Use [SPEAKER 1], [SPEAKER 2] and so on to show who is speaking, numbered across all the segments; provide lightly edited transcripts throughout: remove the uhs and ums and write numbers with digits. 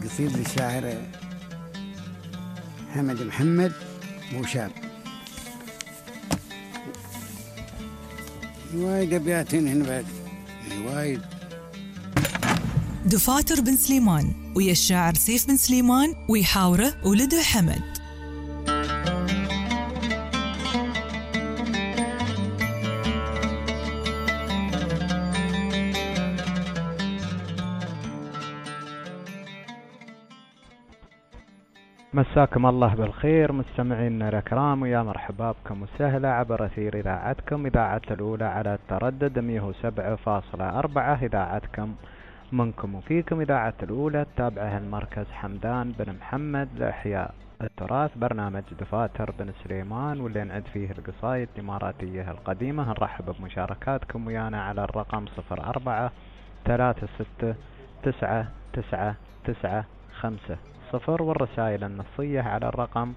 [SPEAKER 1] قصيدة للشاعر حمد محمد بوشاب. وايد أبيات هنا بعد وايد.
[SPEAKER 2] دفاتر بن سليمان ويا الشاعر سيف بن سليمان ويحاوره ولده حمد.
[SPEAKER 3] مساكم الله بالخير مستمعينا الأكرام، ويا مرحبا بكم وسهلا عبر أثير إذاعتكم إذاعة الأولى على التردد 107.4. إذاعتكم منكم وفيكم، إذاعة الأولى تتابعها المركز حمدان بن محمد لإحياء التراث، برنامج دفاتر بن سليمان واللي نعد فيه القصايد الإماراتية القديمة. نرحب بمشاركاتكم ويانا على الرقم 0436999950 والرسائل النصية على الرقم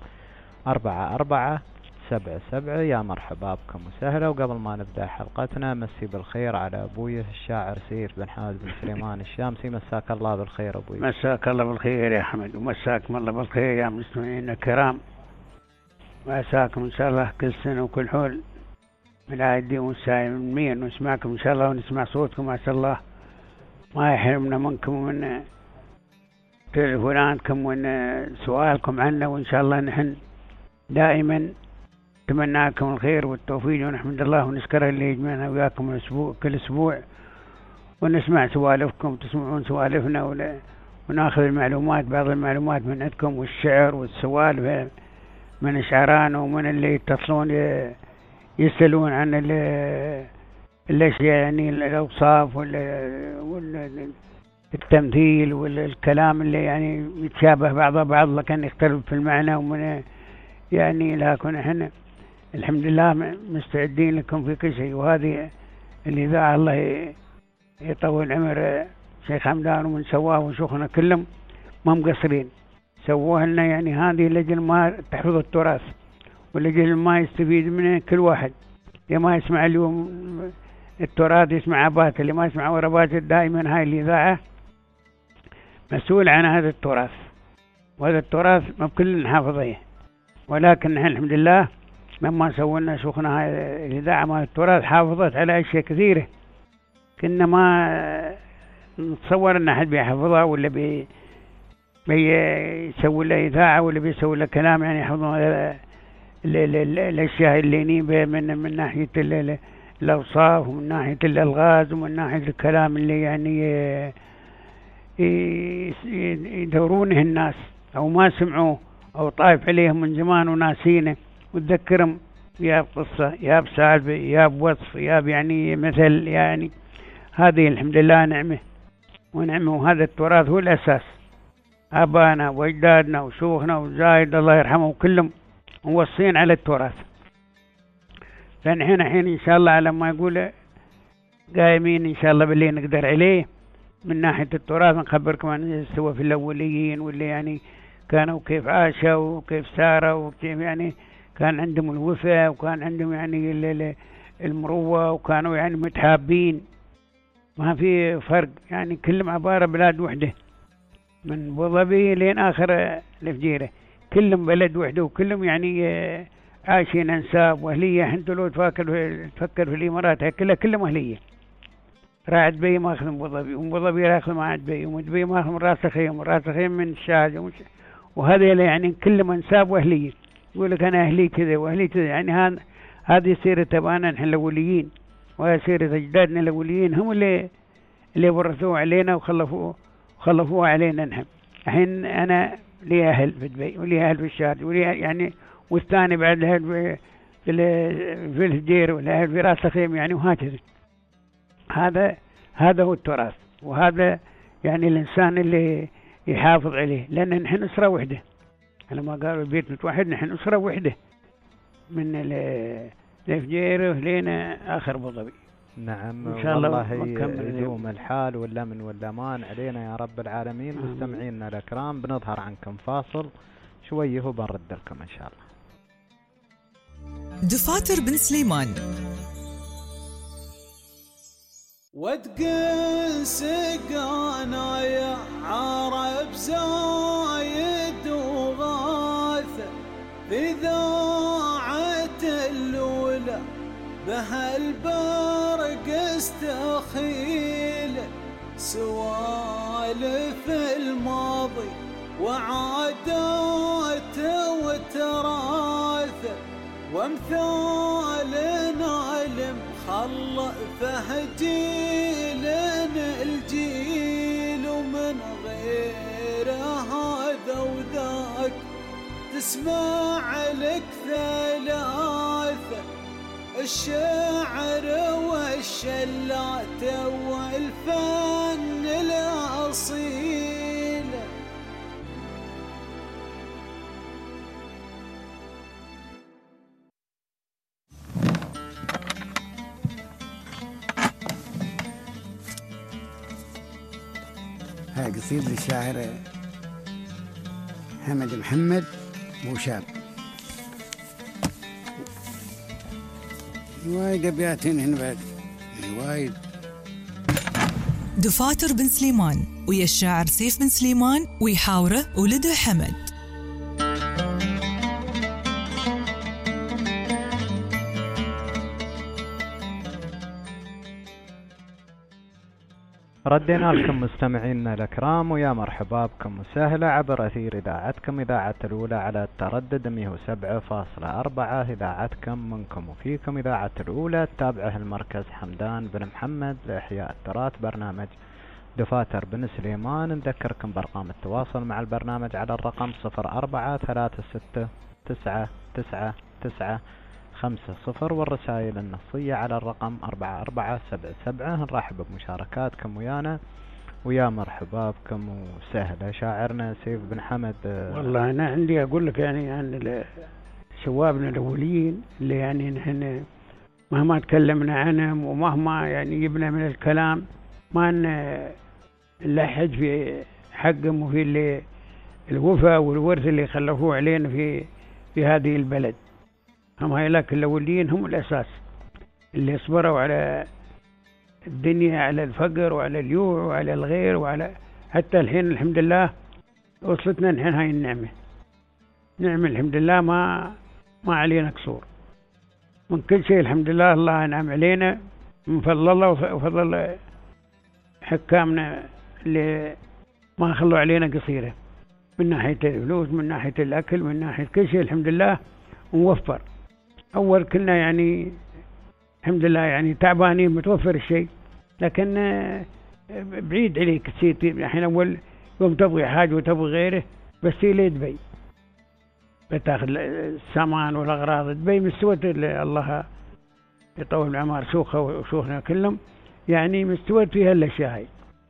[SPEAKER 3] 4477. يا مرحبا بكم وسهلا. وقبل ما نبدأ حلقتنا مسي بالخير على أبوي الشاعر سيف بن حمد بن سليمان الشامسي. مساك الله بالخير أبوي.
[SPEAKER 1] مساك الله بالخير يا حمد، ومساكم الله بالخير يا مستمعين الكرام. مساكم إن شاء الله كل سنة وكل حول من عادي وسالمين، ونسمعكم إن شاء الله ونسمع صوتكم. ما شاء الله ما يحرمنا منكم ومن تليفوناتكم وإن سؤالكم عنا، وإن شاء الله نحن دائما نتمنى لكم الخير والتوفيق، ونحمد الله ونشكره اللي يجمعنا وياكم كل أسبوع ونسمع سوالفكم وتسمعون سوالفنا وناخذ المعلومات، بعض المعلومات من عندكم والشعر والسوالف من إشعارنا، ومن اللي يتصلون يسألون عن الأشياء يعني الأوصاف التمثيل والكلام اللي يعني يتشابه بعضه بعض لكن يختلف في المعنى ومن يعني، لكن احنا الحمد لله مستعدين لكم في كل شيء. وهذه الإذاعة الله يطول عمر شيخ حمدان ومن سواه وشيخنا كلهم ما مقصرين، سووها لنا يعني هذه لجل ما تحفظ التراث ولجل ما يستفيد منه كل واحد. اللي ما يسمع اليوم التراث يسمع عباته، اللي ما يسمع ورباته. دائما هاي الإذاعة مسؤول عن هذا التراث، وهذا التراث ما بكل حافظيه، ولكن نحن الحمد لله لما سوينا شيخنا هاي الإذاعة مال التراث حافظت على أشياء كثيرة كنا ما نتصور أن أحد بيحفظها ولا بيسوي له إذاعة ولا بيسوي له كلام يعني يحفظون الأشياء اللي نيبه من ناحية الأوصاف ومن ناحية الألغاز ومن ناحية الكلام اللي يعني يدورونه الناس أو ما سمعوه أو طايف عليهم من زمان وناسينه، وتذكرهم يا بقصة يا بسالفة يا بوصف يا يعني مثل يعني. هذه الحمد لله نعمة ونعمة، وهذا التراث هو الأساس. آبانا وأجدادنا وشيوخنا وزايد الله يرحمه كلهم موصين على التراث. فنحن الحين إن شاء الله على ما يقول قايمين إن شاء الله باللي نقدر عليه من ناحية التراث. نخبركم عن سوى في الأوليين واللي يعني كانوا كيف عاشوا وكيف ساروا وكيف يعني كان عندهم الوفاء وكان عندهم يعني المروة وكانوا يعني متحابين، ما في فرق يعني، كلهم عبارة بلاد وحدة من أبو ظبي لين آخر الفجيرة، كلهم بلد وحدة وكلهم يعني عايشين أنساب وأهلية. انتوا لو تفكر في الإمارات كلهم أهلية. راعد بي ماخذ من أبو ظبي، وأبو ظبي ياخذ مع عدبي، وعدبي ماخذ من راس خيم، وراس خيم من الشاهد، وهذا يعني كلهم أنساب وأهلية. يقول لك أنا أهلي كذا وأهلي كذا، يعني هذه سيرة تبعنا نحن الأوليين، وهي سيرة أجدادنا الأوليين، هم اللي ورثوه علينا وخلفوه علينا نحن. الحين أنا لي أهل في دبي ولي أهل في الشارع ولي يعني، والثاني بعد أهل في الهجير والأهل في راس خيم يعني، وهكذا. هذا هو التراث، وهذا يعني الإنسان اللي يحافظ عليه، لأن نحن أسرة وحدة. لما قالوا البيت متوحد نحن أسرة وحدة من الفجير لين آخر أبو ظبي.
[SPEAKER 3] نعم إن شاء الله يدوم الحال والأمن والأمان علينا يا رب العالمين. مستمعينا الأكرام بنظهر عنكم فاصل شويه وبنرد لكم إن شاء الله.
[SPEAKER 2] دفاتر بن سليمان
[SPEAKER 4] وتقل سقانا يا عرب زايد وغاث في ذاعة الأولى بهالبرق استخيل سوالف الماضي وعادات وتراث وامثالنا المخلفه جيل الجيل ومن غير هذا وذاك تسمع لك ثلاثة الشعر والشلات والفن الأصيل.
[SPEAKER 5] هاي قصيدة للشاعر حمد محمد بوشاب. وايد أبياتين هنا بعد وايد.
[SPEAKER 2] دفاتر بن سليمان ويا الشاعر سيف بن سليمان ويحاوره ولده حمد.
[SPEAKER 3] ردينا لكم مستمعينا الأكرام ويا مرحبا بكم وسهلا عبر أثير إذاعتكم إذاعة الأولى على التردد 107.4 إذاعتكم منكم وفيكم إذاعة الأولى تتابعه المركز حمدان بن محمد لإحياء التراث برنامج دفاتر بن سليمان. نذكركم بأرقام التواصل مع البرنامج على الرقم 0436999950 والرسائل النصية على الرقم 4477. نرحب بمشاركاتكم ويانا ويا مرحبا بكم وسهلا. شاعرنا سيف بن حمد،
[SPEAKER 1] والله أنا عندي أقول لك يعني عن شبابنا الأولين اللي يعني نحن مهما تكلمنا عنهم ومهما يعني جبنا من الكلام ما نلحج في حقهم وفي اللي الوفاء والورث اللي خلفوه علينا في هذه البلد. هم هؤلاء الأولين هم الأساس اللي صبروا على الدنيا، على الفقر وعلى الجوع وعلى الغير وعلى حتى الحين الحمد لله وصلتنا نحن هاي النعمة. نعمة الحمد لله ما علينا قصور من كل شيء. الحمد لله الله أنعم علينا من فضل الله وفضل حكامنا اللي ما خلوا علينا قصيرة من ناحية الفلوس من ناحية الأكل من ناحية كل شيء. الحمد لله موفر. أول كنا يعني الحمد لله يعني تعبانين متوفر الشيء لكن بعيد عليك السيتي. الحين أول يوم تبغي حاجة وتبغي غيره بس إلى دبي بتاخذ السامان والأغراض. دبي مستوى الله يطول العمر سوخه وشوخنا كلهم يعني مستوى فيها الأشياء هاي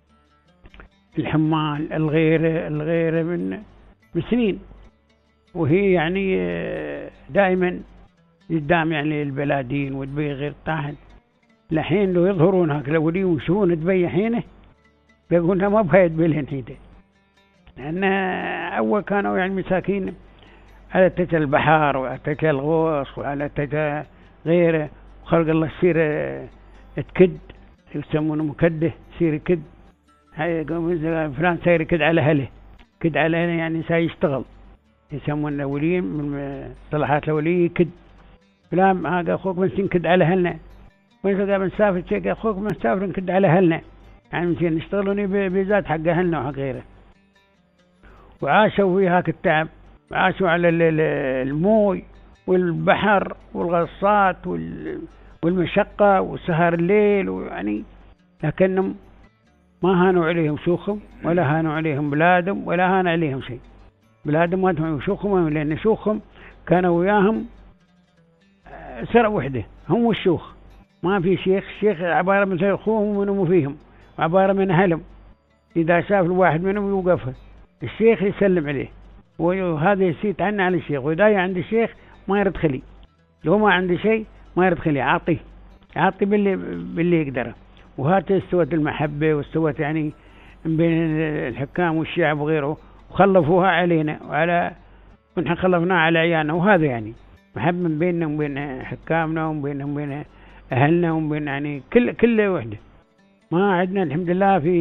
[SPEAKER 1] الحمال الغيره من سنين وهي يعني دائما قدام يعني البلادين ودبي غير طاحن. الحين لو يظهرون هاك الأولين ويشوفون دبي حينه بيقولون ما بهاي دبي الحين حيته. لأن أول كانوا يعني مساكين على تجا البحر وعلى تجا الغوص وعلى تجا غيره وخلق الله يصير تكد يسمونه مكده يصير كد. هاي فلان سير كد على أهله كد على أهله يعني سيشتغل يسمون الأولين من مصطلحات الأولية كد. فلان هذا أخوك من كد على أهلنا وإذا قال بنسافر شيء أخوك من سافر نكد على أهلنا يعني مشين نشتغلوني بذات حق أهلنا وحق غيره. وعاشوا في هاك التعب عاشوا على الموي والبحر والغصات والمشقة وسهر الليل ويعني لكنهم ما هانوا عليهم شوخهم ولا هانوا عليهم بلادهم ولا هان عليهم شيء. بلادهم ما تهم شوخهم لأن شوخهم كانوا وياهم سرع وحده هم والشوخ. ما في شيخ. الشيخ عبارة من أخوهم ومنهم فيهم وعبارة من أهلهم. إذا شاف الواحد منهم يوقف الشيخ يسلم عليه وهذا يسيت عنه على الشيخ. وإذا عند الشيخ ما يرد خلي لو ما عنده شيء ما يرد خلي عاطي باللي يقدره. وهذا استوت المحبة واستوت يعني بين الحكام والشعب وغيره وخلفوها علينا وعلى ونحن خلفناها على عيالنا. وهذا يعني محبة بيننا وبين حكامنا وبين أهلنا وبين يعني كل وحدة ما عندنا الحمد لله في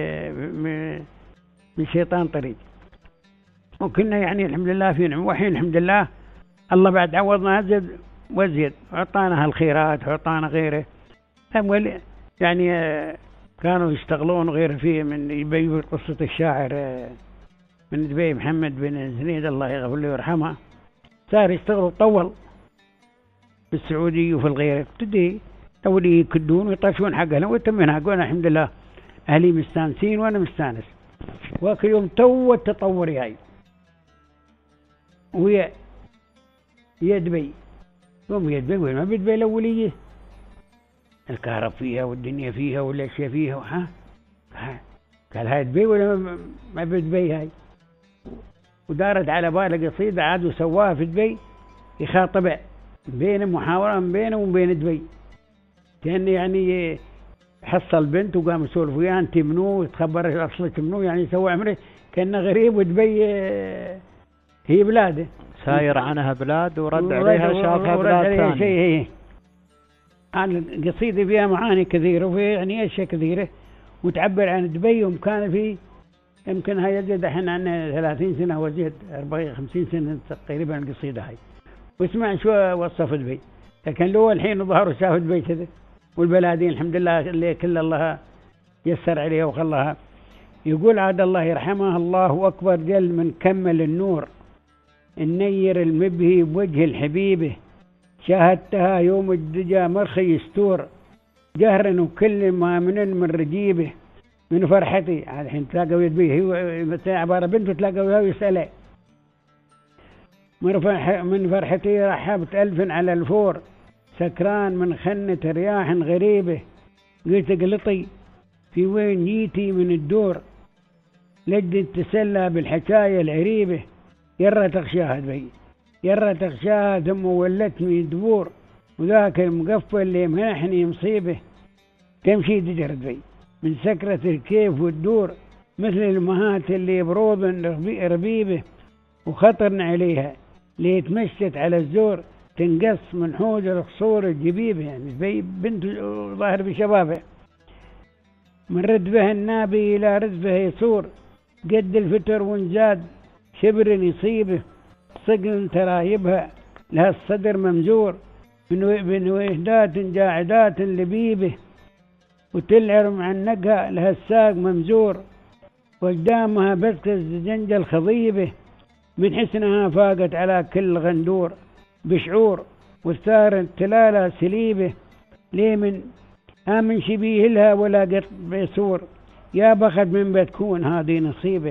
[SPEAKER 1] من شيطان طريق، وكنا يعني الحمد لله في نعم. وحين الحمد لله الله بعد عوضنا أزيد وزيد، وعطانا هالخيرات وعطانا غيره. يعني كانوا يشتغلون غير فيه من يبي قصة الشاعر من دبي محمد بن زنيد الله يغفر له ويرحمه، صار يشتغل طول في السعودية وفي الغيره، ابتدي تولي يكدون ويطفشون حقهم ويتمون حقنا. الحمد لله أهلي مستانسين وأنا مستانس. وكل يوم تو التطور هاي ويا دبي يوم دبي وين ما بدبي الأولية، الكهرب فيها والدنيا فيها والأشياء فيها. قال هاي دبي ولا ما بدبي هاي؟ ودارت على باله قصيدة عاد وسواها في دبي يخاطب بين محاورة بينه وبين دبي، كان يعني حصل بنت وقام يسولف وياه انت منو، يتخبر اصلك منو، يعني سوى عمره كأنه غريب، ودبي هي بلاده
[SPEAKER 3] ساير عنها بلاد ورد عليها شافها بلاد ثانية.
[SPEAKER 1] القصيدة فيها معاني كثيرة وفيها يعني أشياء كثيرة وتعبر عن دبي. وكان في يمكن هاي يزيد الحين عنا 30 سنة وزيد 40-50 سنة تقريبا القصيدة هاي. واسمع شو وصف دبي، لكن لو الحين ظهروا شاف دبي كذا والبلادين الحمد لله اللي كل الله يسر عليها وخلها. يقول عاد الله يرحمه الله أكبر جل من كمل النور، النير المبهي بوجه الحبيبه، شاهدتها يوم الدجا مرخي يستور، جهرا وكل ما من رجيبه، من فرحتي. الحين تلاقوا يدبيه هي عبارة بنت تلاقوا وياه ويسأله، من فرحتي رحبت ألف على الفور، سكران من خنة رياح غريبة، قلت قلطي في وين جيتي من الدور، لجد تسلى بالحكاية العريبة، يرى تغشاها دبي يرى تغشاها ثم ولتني دبور، وذاك المقفل اللي منحني مصيبه، تمشي دجر دبي من سكرة الكيف والدور، مثل المهات اللي بروض ربيبه، وخطرن عليها ليتمشت على الزور، تنقص من حوج القصور الجبيبه، يعني دبي بنت ظاهر بشبابه، من ردفه النابي إلى ردفه يصور، قد الفتر وانزاد شبر يصيبه، صقل ترايبها لها الصدر ممزور، من وحدات جاعدات لبيبه، وتلعر مع النقها لها الساق ممزور، وقدامها بسك الزجنج الخضيبه، من حسنها فاقت على كل غندور بشعور، والثار التلالة سليبه، ليه من آمن شبيه لها ولا قط بيصور، يا بخت من بتكون هذه نصيبه،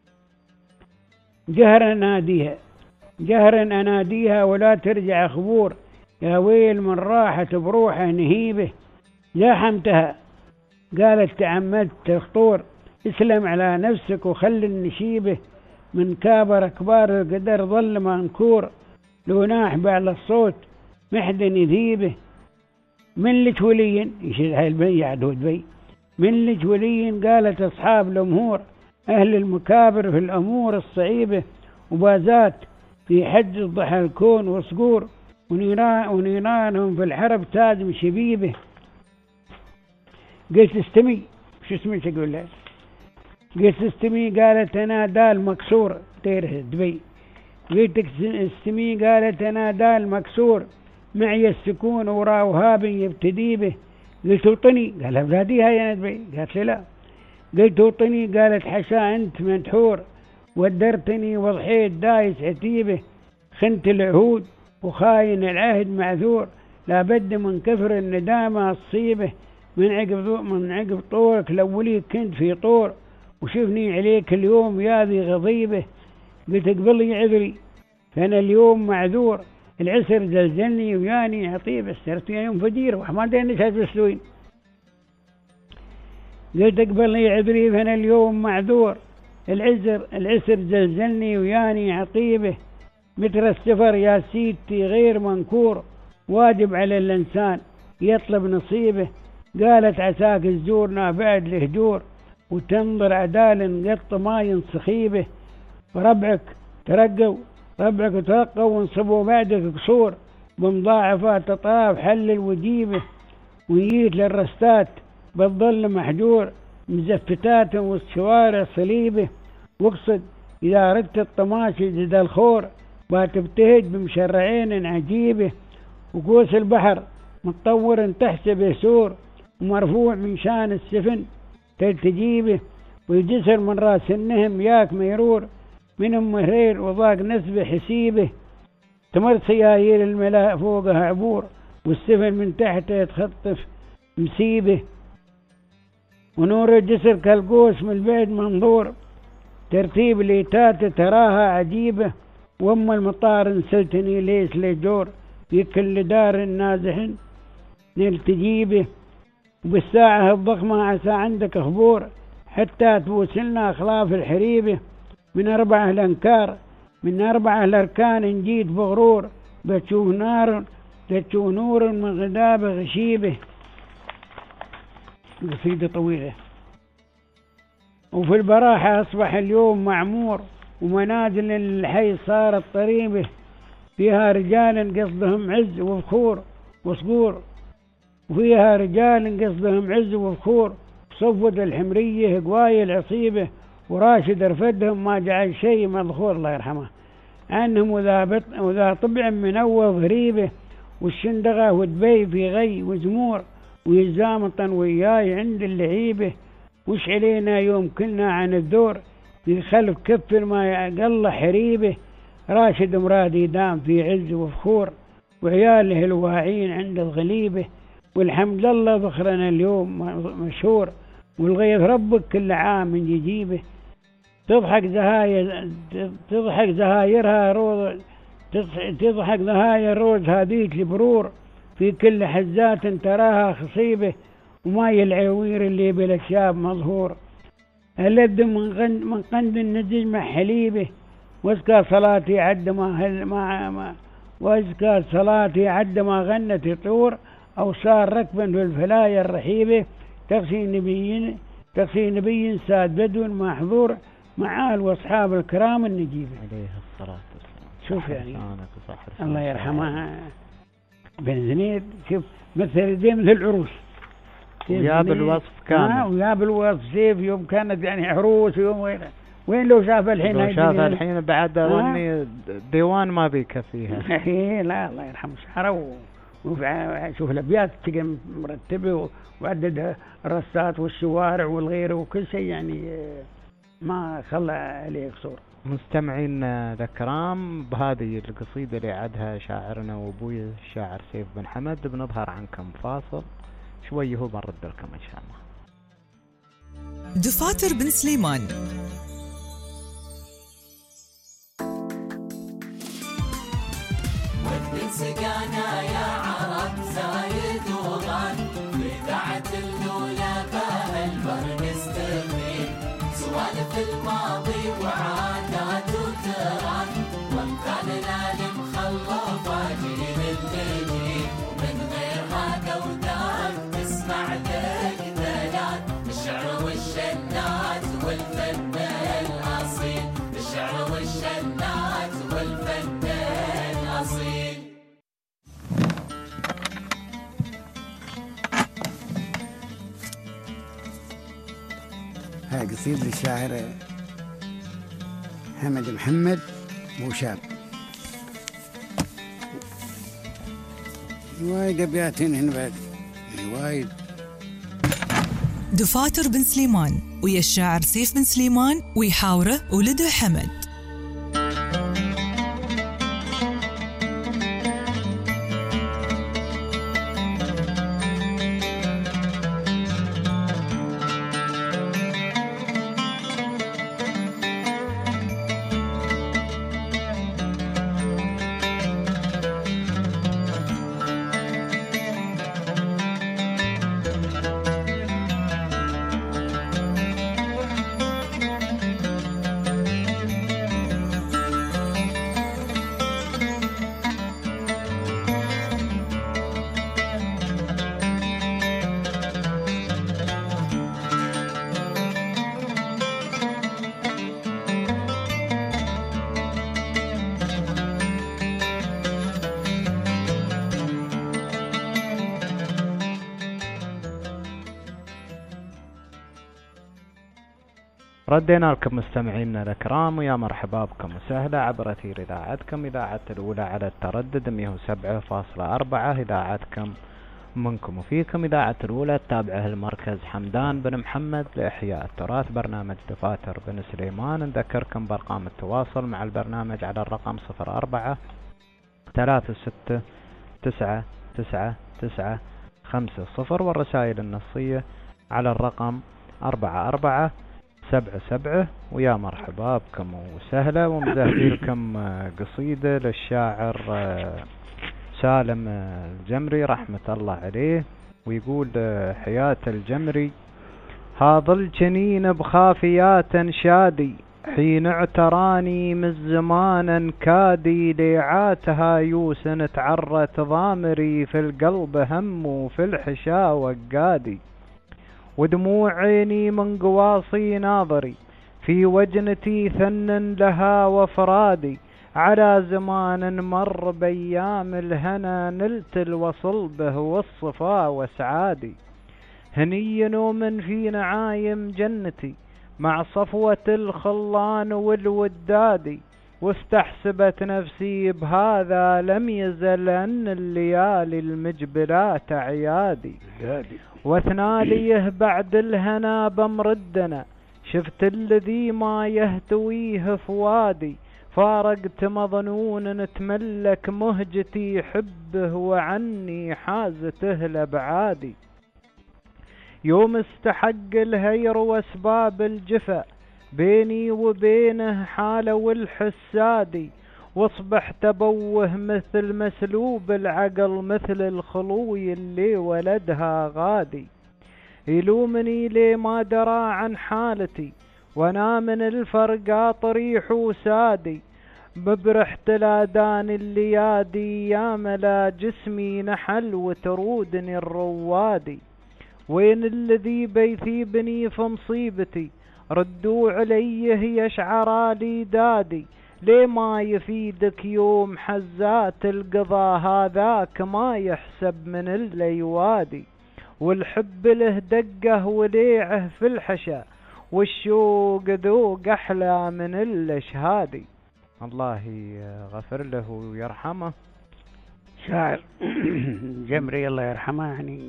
[SPEAKER 1] جهرا أناديها ولا ترجع خبور، يا ويل من راحت بروحه نهيبه، زاحمتها قالت تعمدت تخطور، اسلم على نفسك وخل النشيبه، من كابر كبار القدر ظل منكور، لو ناح بعلى الصوت محدن يذيبه، من لك ولي يشد هاي البي عدود بي، من لك ولي قالت أصحاب الأمور، أهل المكابر في الأمور الصعيبة، وبازات في حج الضحى الكون وصقور، ونيرانهم في الحرب تادم شبيبه. قلت استمي، شو اسمك أقول لها؟ قلت استمي قالت أنا دال مكسور، تيره دبي. قلت استمي قالت أنا دال مكسور، معي السكون ورا وهاب يبتدي به. قلت وطني، قال أبلاديها يا دبي. قالت لا. قلت وطني، قالت حشا أنت منتحور، ودرتني وضحيت دايس عتيبه، خنت العهود وخاين العهد معذور، لابد من كثر الندامة الصيبه، من عقب طورك الأولي كنت في طور، وشفني عليك اليوم يا ذي غضيبه. قلت اقبلي عذري فأنا اليوم معذور، العسر زلزلني وياني عطيب، استرت يوم فجير وحما دين نشهد بسلوين. قلت اقبلي عذري فأنا اليوم معذور، العسر زلزلني وياني عطيبه، متر السفر يا سيدتي غير منكور، واجب على الإنسان يطلب نصيبه. قالت عساك الزورنا بعد الهجور، وتنظر عدال قط ماي صخيبه، وربعك ترقوا وانصبوا بعدك قصور، بمضاعفات تطاف حل الوجيبه، ويجيت للرستات بتظل محجور مزفتات وسط شوارع صليبه. واقصد إذا أردت الطماشي جد الخور وتبتهج بمشرعين عجيبه. وكوس البحر متطور تحسبه سور ومرفوع من شان السفن تجيبه. والجسر من راس النهم ياك ميرور منهم مهرير وضاق نسبه حسيبه. تمر سيايير الملاء فوقها عبور والسفن من تحته يتخطف مسيبه. ونور الجسر كالقوس من البعد منظور ترتيب ليتات تراها عجيبة. وأم المطار انسلتني ليس لجور في كل دار نازح نلتجيبه. وبالساعة الضخمة عسى عندك خبور حتى توصلنا أخلاف الحريبة. من 4 الأنكار من 4 الأركان جيت بغرور بتشوف نور من غداب غشيبه. قصيدة طويلة. وفي البراحة أصبح اليوم معمور ومنازل الحي صارت طريبة. فيها رجال قصدهم عز وفخور وصقور وفيها رجال قصدهم عز وفخور. صفد الحمرية قواي العصيبة وراشد رفدهم ما جعل شيء مذخور الله يرحمه عنهم. وذا طبع منوف غريبة والشندغة ودبي في غي وزمور ويزامطا وياي عند اللعيبة. وش علينا يوم كلنا عن الدور في خلف كفر ما يقل حريبه. راشد مرادي دام في عز وفخور وعياله الواعين عند الغليبة. والحمد لله فخرنا اليوم مشهور والغيث ربك كل عام يجيبه. تضحك زهايرها روض تضحك زهاير روز هذيك البرور في كل حزات تراها خصيبة. وما العوير اللي بالشاب مظهور ألد من قند النجم مع حليبه. وازكى صلاتي عد ما غنت الطور أو صار ركبا في الفلايا الرحيبة. تقصي نبي ساد بدو محظور مع آل وأصحاب الكرام النجيبة
[SPEAKER 3] عليه الصلاة والسلام.
[SPEAKER 1] شوف يعني الله يرحمها بن زنيد. شوف مثل زي مثل العروس
[SPEAKER 3] ويا بالوصف كامل.
[SPEAKER 1] ويا بالوصف سيف يوم كانت يعني عروس يوم وين لو شاف الحين
[SPEAKER 3] لو شاف الحين بعد أظني ديوان ما بيكفيها.
[SPEAKER 1] لا الله يرحمه شعره. شوف الأبيات تجي مرتبة وعدد الرصات والشوارع والغيره وكل شيء يعني ما خلى عليه قصور.
[SPEAKER 3] مستمعين الكرام بهذه القصيدة اللي عدها شاعرنا وابوي الشاعر سيف بن حمد بنظهر عنكم فاصل شوي هو بنرد لكم إن شاء الله.
[SPEAKER 2] دفاتر بن سليمان
[SPEAKER 4] من سقانا يا عرب زايد وغان بذاعة الأولى بها البر نستفيد سوالف الماضي وعادات وتران وامثالنا المخلفة جيل الجديد ومن غير هذا وذاك تسمع ذكريات الشعر والشنات والفن الأصيل الشعر والشنات والفن الأصيل.
[SPEAKER 5] هاي قصيدة للشاعر حمد محمد وشاب. وايد أبياتين هنا بعد وايد.
[SPEAKER 2] دفاتر بن سليمان ويا الشاعر سيف بن سليمان ويحاوره ولده حمد.
[SPEAKER 3] ردينا لكم مستمعينا الأكرام، ويا مرحبا بكم وسهلا عبر أثير إذاعتكم إذاعة الأولى على التردد 107.4 إذاعتكم منكم وفيكم. إذاعة الأولى التابعة لمركز حمدان بن محمد لإحياء التراث، برنامج دفاتر بن سليمان. نذكركم بأرقام التواصل مع البرنامج على الرقم 04 36 9 9 9 5 0، والرسائل النصية على الرقم 44 77. ويا مرحبا بكم وسهلا، ومزهدي لكم قصيدة للشاعر سالم الجمري رحمة الله عليه. ويقول حياة الجمري: هذا الجنين بخافيات شادي، حين اعتراني من زمان كادي، ليعاتها يوسن تعرت ضامري، في القلب هم وفي الحشا وقادي، ودموع عيني من قواصي ناظري، في وجنتي ثن لها وفرادي، على زمان مر بأيام الهنا، نلت الوصل به والصفا وسعادي، هني نوم في نعايم جنتي، مع صفوة الخلان والودادي، واستحسبت نفسي بهذا لم يزل أن الليالي المجبلات عيادي، واثناليه بعد الهنا بمردنا، شفت الذي ما يهتويه فؤادي، فارقت مظنون نتملك مهجتي، حبه وعني حازته لبعادي، يوم استحق الهير واسباب الجفا، بيني وبينه حاله والحسادي، واصبحت ابوه مثل مسلوب العقل، مثل الخلوي اللي ولدها غادي، يلومني لي ما درى عن حالتي، وانا من الفرقا طريح وسادي، ببرحت الادان الليادي، يا ملا جسمي نحل وترودني الروادي، وين الذي بيثيبني في مصيبتي، ردوا عليه يشعر لي دادي، ليه ما يفيدك يوم حزات القضاء، هذاك ما يحسب من الليوادي، والحب له دقه وليعه في الحشا، والشوق ذوق أحلى من الأشهادي. الله يغفر له ويرحمه.
[SPEAKER 1] شاعر جمري الله يرحمه، يعني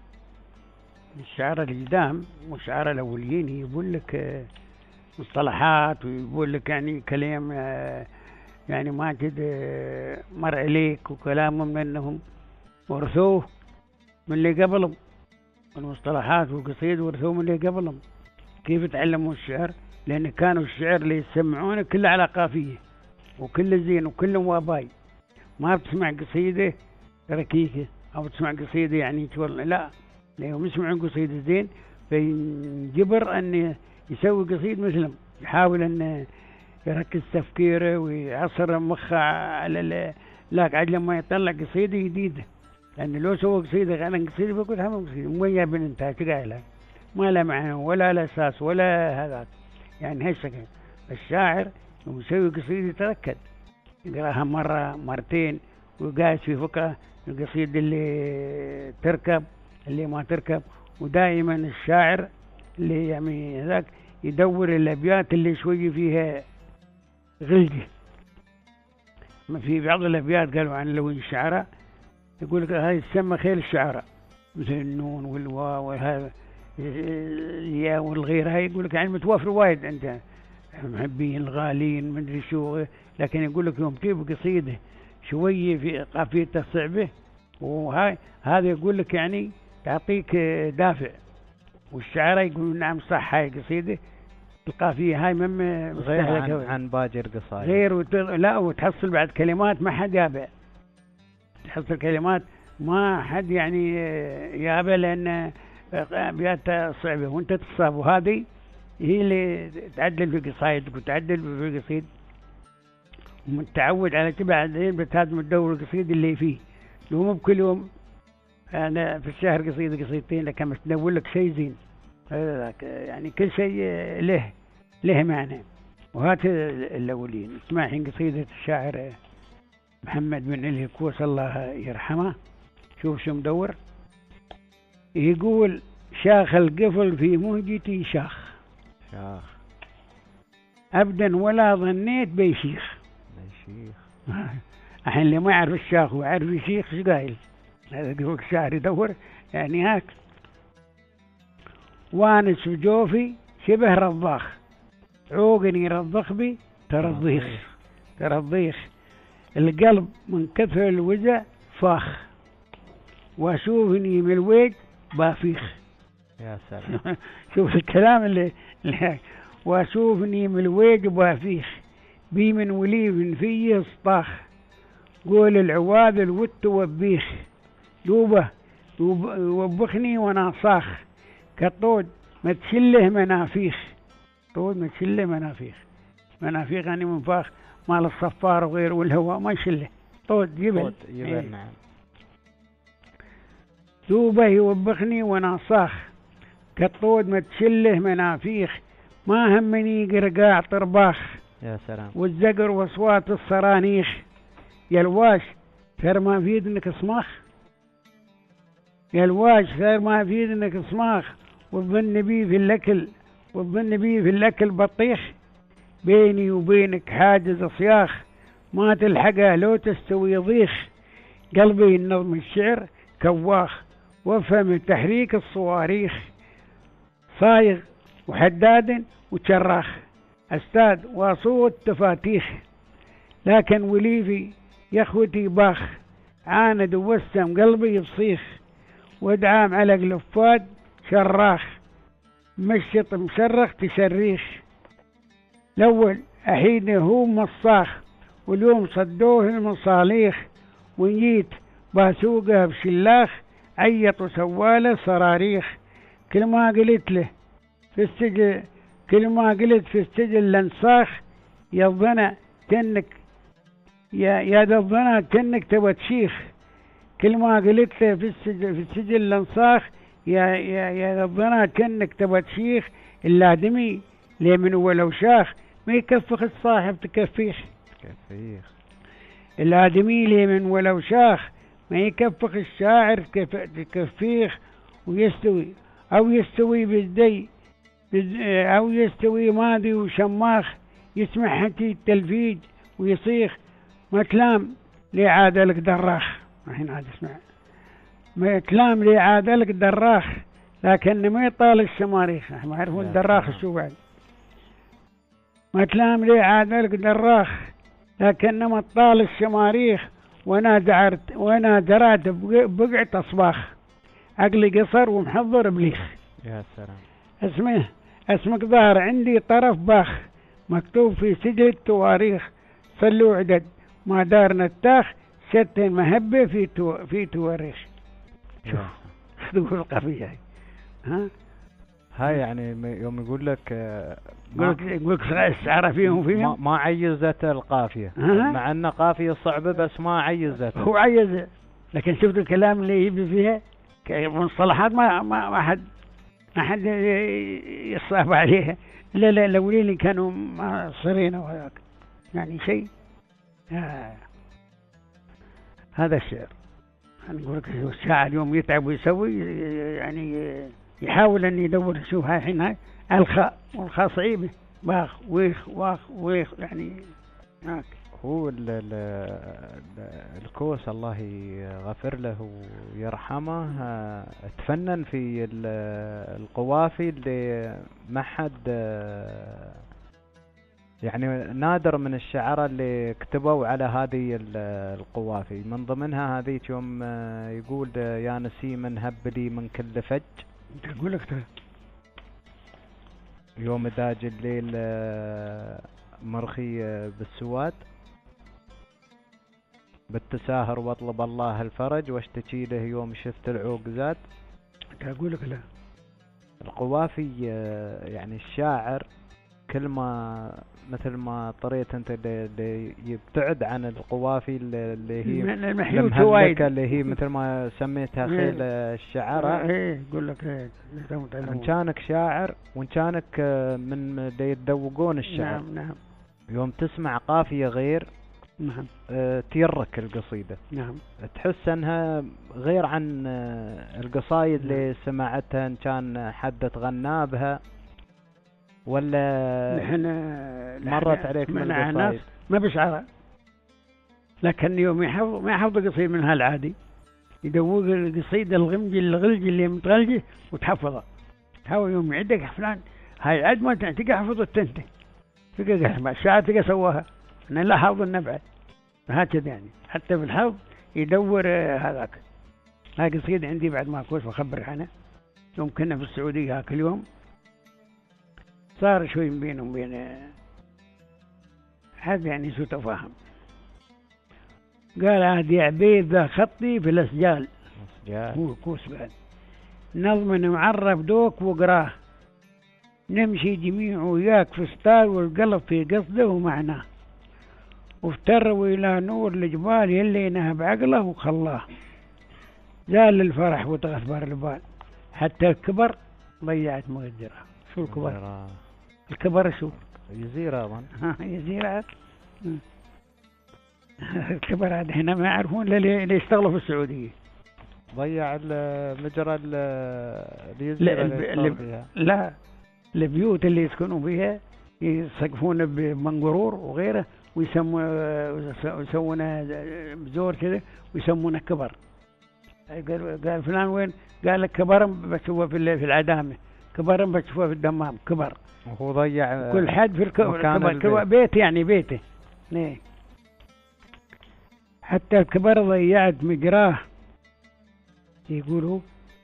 [SPEAKER 1] الشعر القدام والشعر الأولين يقول لك مصطلحات، ويقول لك يعني كلام يعني ما جد مر عليك، وكلام منهم ورثوه من اللي قبلهم، المصطلحات والقصيد ورثوه من اللي قبلهم. كيف تعلموا الشعر؟ لأن كانوا الشعر اللي يسمعونه كله على قافية، وكل زين وكل واباي، ما بتسمع قصيدة ركيكة أو تسمع قصيدة يعني لا، لأنهم يسمعون قصيدة زين فينجبر أن يسوي قصيد مثلهم، يحاول أن يركز تفكيره ويعصر مخه على لا عاد لما يطلع قصيدة جديدة، لأن لو سوى قصيدة غير قصيدة بيقول هم قصيدة وين جايبين انتهى تقايلها، ما لا معنى ولا لا أساس ولا هذا، يعني هالشكل. الشاعر يسوي قصيدة يتركز يقراها مرة مرتين وقاعد في فكرة القصيدة اللي تركب اللي ما تركب. ودائما الشاعر اللي يعني ذاك يدور الأبيات اللي شوية فيها غلجة. ما في بعض الأبيات قالوا عن لوين الشعراء يقول لك هاي تسمى خيل الشعراء، مثل النون والواو وهذا الياء والغير، هاي يقول لك يعني متوفر وايد عند محبين الغالين مدري شو، لكن يقول لك يوم تجيب قصيدة شوية في قافيته صعبة وهاي هذا يقول لك يعني تعطيك دافع. والشعراء يقولون نعم صح هاي قصيدة القافية هاي
[SPEAKER 3] غير عن باقي القصائد
[SPEAKER 1] غير لا، وتحصل بعد كلمات ما حد يابع، تحصل كلمات ما حد يعني يابع لأن أبياتها صعبة وانت تصاب، وهذه هي اللي تعدل في قصايدك وتعدل في قصيد ومتعود على كده. بعدين بتهاجم الدور القصيد اللي فيه لو مو بكل يوم أنا في الشهر قصيدتين لكن بتدور لك شيء زين، يعني كل شيء له معنى. وهات الأولين اسمع الحين قصيدة الشاعر محمد بن الهكوس الله يرحمه. شوف شو مدور، يقول شاخ القفل في مهجتي شاخ أبدا ولا ظنيت بيشيخ. الحين اللي ما يعرف الشاخ ويعرف الشيخ ايش قايل؟ هذا قوك شعر يدور يعني هاك. وانس في جوفي شبه رضاخ، عوقني رضخ بي ترضيخ. القلب من كثر الوجع فاخ، واشوفني من الويج بافيخ.
[SPEAKER 3] يا سلام.
[SPEAKER 1] شوف الكلام اللي واشوفني من الويج بافيخ، بي من ولي من فيه صطاخ، قول العواد الوت وبيخ، دوبه يوبخني وانا صاخ، كطود ما تشله منافيخ. طود ما تشله منافيخ يعني منفاخ مال الصفار وغيره والهواء ما يشله، طود جبل.
[SPEAKER 3] نعم.
[SPEAKER 1] دوبه يوبخني وانا صاخ، كالطود ما تشله منافيخ، ما همني قرقاع طرباخ.
[SPEAKER 3] يا سلام.
[SPEAKER 1] والزقر واصوات الصرانيخ، يا الواش خير ما في انك صماخ، يا الواش خير ما في انك صماخ، والظن بي في الاكل بطيخ، بيني وبينك حاجز صياخ، ما تلحقه لو تستوي ضيخ، قلبي النظم الشعر كواخ، وافهم تحريك الصواريخ، صايغ وحداد وشراخ، استاذ واصوت تفاتيخ، لكن وليفي يا اخوتي باخ، عاند ووسم قلبي بصيخ، ودعام على قلفاد شراخ، مشط مشرخ تشريخ، الاول احينه هو مصاخ، واليوم صدوه المصاليخ، ونجيت باسوقها بشلاخ، عيط وسواله صراريخ، كل ما قلت في السجن لنصاخ، يا الظنا كنك يا ذا الظنا كنك تبى تشيخ، كل ما قلت له في السجن لنصاخ، يا ذا الظنا كنك تبى تشيخ، الادمي لمن ولو شاخ ما يكفخ الصاحب تكفيخ. الادمي لمن ولو شاخ ما يكفخ الشاعر تكفيخ، ويستوي او يستوي بالدي او يستوي ماضي وشماخ، يسمع حكي التلفيج ويصيخ، ما تلام لي عادلك دراخ. الحين عاد اسمع، ما تلام لي عادلك دراخ، لكن ما يطال الشماريخ. ما يعرفون الدراخ شو بعد. ما تلام لي عادلك دراخ، لكن ما طال الشماريخ، وانا درعت بقعة اصباخ، عقلي قصر ومحضر بليخ.
[SPEAKER 3] يا سلام.
[SPEAKER 1] اسمك ظاهر عندي طرف باخ، مكتوب في سجل التواريخ، صلوا عدد ما دارنا التاخ، ستين مهبة في تواريخ. شوف تقول القافية
[SPEAKER 3] هاي يعني يوم يقول لك
[SPEAKER 1] يقول لك الشعر فيهم
[SPEAKER 3] ما عيزت القافية، مع ان قافية صعبة بس ما عيزت.
[SPEAKER 1] هو عيز، لكن شفت الكلام اللي يبي فيها مصطلحات ما حد يصعب عليها. لا الاولين كانوا معصرين وهذاك يعني شيء. هذا الشعر. نقول لك الشاعر يوم يتعب ويسوي يعني يحاول ان يدور يشوف هاي الحين هاي الخاء، والخاء صعيبه، باخ ويخ واخ ويخ يعني هاك.
[SPEAKER 3] هو الكوس الله يغفر له ويرحمه، تفنن في القوافي اللي ما حد يعني نادر من الشعراء اللي كتبوا على هذه القوافي، من ضمنها هذيك يوم يقول يا نسيم هب لي من كل فج،
[SPEAKER 1] تقول لك
[SPEAKER 3] يوم داج الليل مرخي بالسواد، بالتساهر واطلب الله الفرج، واشتكي له يوم شفت العوق زاد.
[SPEAKER 1] اقول لك لا،
[SPEAKER 3] القوافي يعني الشاعر كل ما مثل ما طريت انت اللي يبتعد عن القوافي اللي هي المهلكة، اللي هي مثل ما سميتها خيل الشعراء.
[SPEAKER 1] يقول لك
[SPEAKER 3] ان كانك شاعر وان كانك من اللي يتذوقون الشعر.
[SPEAKER 1] نعم.
[SPEAKER 3] يوم تسمع قافية غير
[SPEAKER 1] نعم
[SPEAKER 3] تيرك القصيدة.
[SPEAKER 1] نعم.
[SPEAKER 3] تحس انها غير عن القصايد اللي سمعتها ان كان حد تغنى بها. ولا
[SPEAKER 1] نحن
[SPEAKER 3] مرت عليك من
[SPEAKER 1] ناس
[SPEAKER 3] القصايد؟
[SPEAKER 1] ما بشعرها، لكن يوم ما يحفظ قصيد من هالعادي، يدوق القصيد الغمجي اللي متغلجه وتحفظها. هاو يوم يعدك فلان هاي عد ما تلقى حفظ التنتي تلقى الشاعر تلقى سواها، أنا لا حافظ النبعة هكذا يعني. حتى في الحفظ يدور هذاك. هاي قصيد عندي بعد ما أكوش وأخبرك عنها. يوم كنا في السعودية هاك اليوم صار شوي بينهم وبين هذا يعني سوء تفاهم. قال عاد يا عبيد ذا خطي في الأسجال، هو كوس بعد نظم معرف دوك وقراه، نمشي جميع وياك في ستار والقلب في قصده ومعناه، وافتروا إلى نور الجبال يلي نهب عقله وخلاه، زال الفرح وتغفر البال حتى الكبر ضيعت مقدره. شو الكبر؟ الكبر شو؟
[SPEAKER 3] يزير أظن.
[SPEAKER 1] يزير الكبر عاد هنا ما يعرفون اللي يشتغلوا في السعودية.
[SPEAKER 3] ضيع المجرى اللي
[SPEAKER 1] لا البيوت اللي يسكنوا فيها يسقفون بمنقرور وغيره ويسمونه بزور كذا ويسمونه كبر. قال فلان وين؟ قال لك كبر بتشوفه في العدامة، كبر بتشوفه في الدمام، كبر.
[SPEAKER 3] وهو ضيع
[SPEAKER 1] كل حد في الكبر بيت يعني بيته. ليه؟ حتى الكبر ضيعت مجراه، يقولوا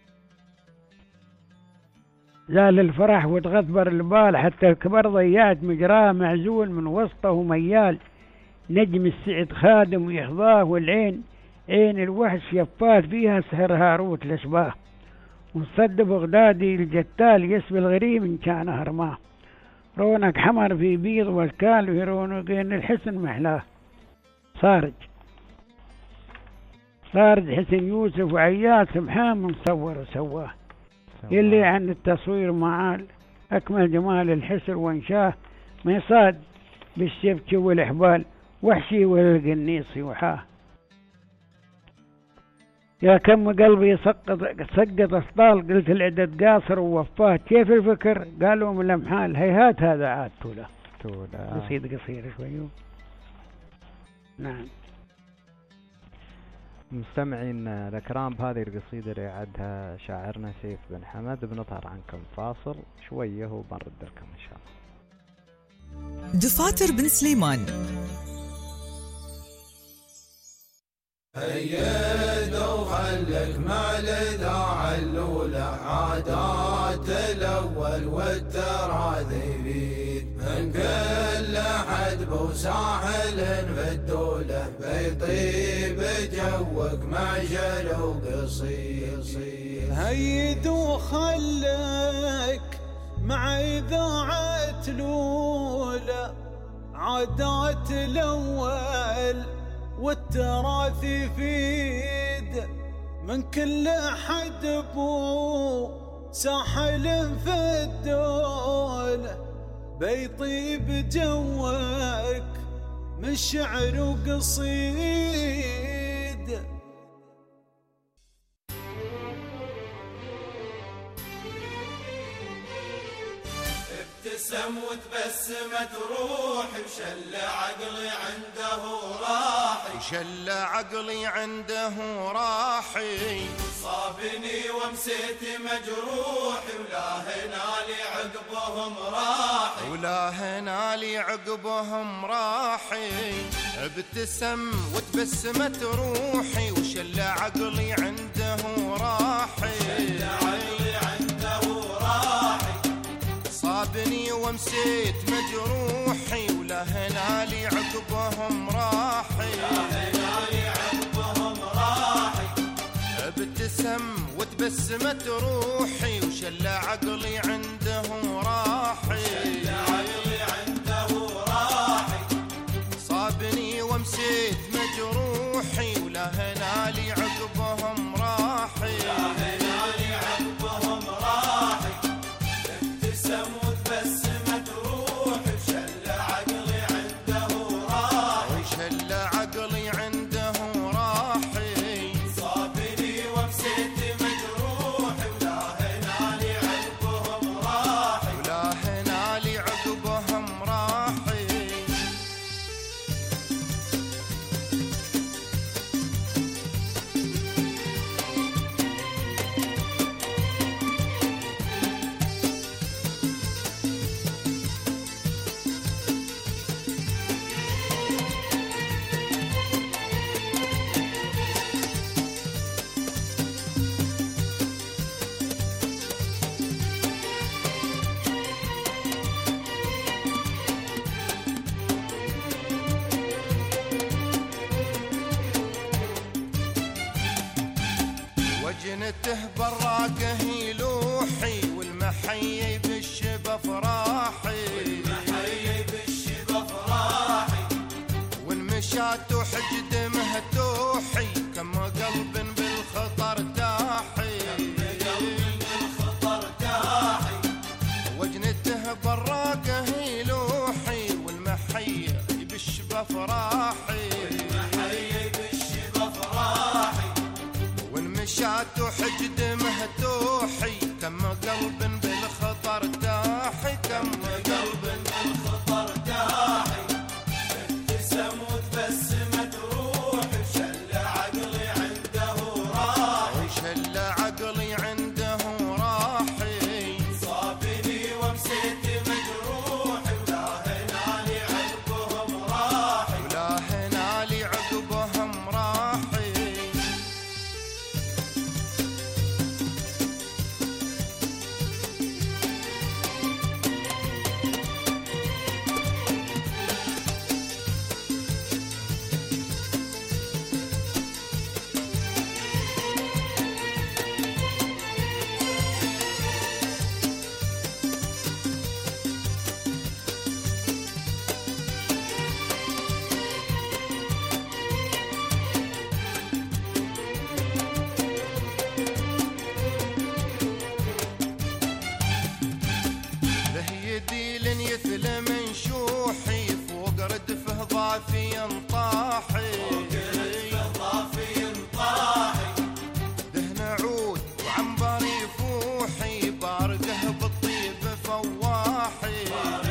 [SPEAKER 1] زال الفرح وتغثبر البال، حتى الكبر ضيعت مجراه، معزول من وسطه ميال، نجم السعد خادم ويحظاه، والعين عين الوحش يفات فيها سحر هاروت الأشباه، وصد بغدادي الجتال يسبي الغريب إن كان هرماه، رونق حمر في بيض والكال ويرونقين الحسن محلاه. صارج حسن يوسف وعيال سبحان مصور وسواه، يلي عن التصوير معال أكمل جمال الحسر وانشاه، ما يصاد بالشبك والإحبال وحشي والقنيص وحاه. يا كم قلبي سقط أسطال، قلت العدد قاصر ووفاه، كيف الفكر؟ قالوا من لمحال هيهات هذا عاد تولا قصيدة قصيرة شوي. نعم
[SPEAKER 3] مستمعين الأكرام، بهذه القصيدة اللي عدها شاعرنا سيف بن حمد بنظهر عنكم فاصل شوية وبنرد لكم إن شاء الله.
[SPEAKER 2] دفاتر بن سليمان.
[SPEAKER 4] هيدا وخلك مع الإذاعة الأولى، عادات الأول والتراذيل، من كل حدب وساحل في الدولة، بيطيب جوك مع شلو قصير.
[SPEAKER 6] هيدا وخلك مع إذاعة الأولى، عادات الأول والتراثي فيد، من كل حدب ساحل في الدولة، بيطيب جوك من شعر وقصيد.
[SPEAKER 4] ابتسم وتبسمت روحي، وشل عقلي عنده راحي،
[SPEAKER 7] وشل عقلي عنده راحي،
[SPEAKER 4] صابني ومسيت مجروحي، ولا هنالي عقبهم راحي،
[SPEAKER 7] ولا هنالي عقبهم راحي. ابتسم وتبسمت روحي، وشل عقلي عنده راحي،
[SPEAKER 4] شل عقلي عنده راحي،
[SPEAKER 7] صابني ومسيت مجروحي، ولا هنالي عقبهم راحي،
[SPEAKER 4] لا هنالي عقبهم راحي.
[SPEAKER 7] ابتسم وتبسمت روحي، وشل عقلي عنده راحي،
[SPEAKER 4] شل عقلي عنده راحي،
[SPEAKER 7] صابني ومسيت مجروحي، ولا هنالي عقبهم راحي،
[SPEAKER 4] لا هنالي عقبهم راحي. ابتسم وتبسمت روحي، وشل عقلي عنده راحي،
[SPEAKER 7] وشل عقلي عنده راحي،
[SPEAKER 4] صابني ومسيت مجروحي، ولا هنالي عقبهم راحي،
[SPEAKER 7] ولا هنالي وجنته براقه يلوحي والمحيي بالشبه فراحي والمشات وحجد مهتوحي كم قلب بالخطر تاحي وجنته براقه يلوحي والمحيي بالشبه فراحي والمشات وحجد مهتوحي كم قلب بالخطر تاحي كم قلب بالخطر تاحي ابتسم وتبسمت روحي وشل عقلي عنده راحي شل عقلي عنده راحي صابني ومسيت مجروحي ولا هنالي عقبهم راحي ولا هنالي عقبهم راحي ضافي طاحي دهن عود وعنبري فوحي بارقه بالطيب فواحي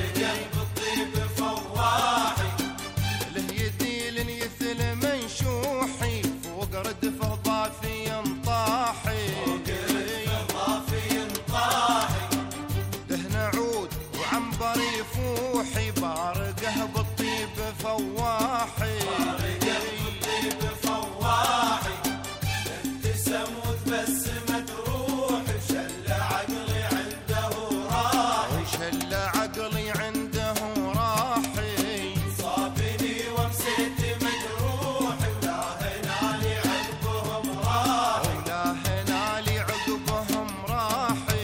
[SPEAKER 7] له يديل يثل منشوحي فوق ردفه ضافي طاحي دهن عود وعنبري فوحي بارقه بالطيب فواحي ابتسم وتبسمت روحي شل عقلي عنده راحي شل عقلي عنده راحي صابني ومسيت مجروحي ولا هنالي عقبهم راحي ولا هنالي عقبهم راحي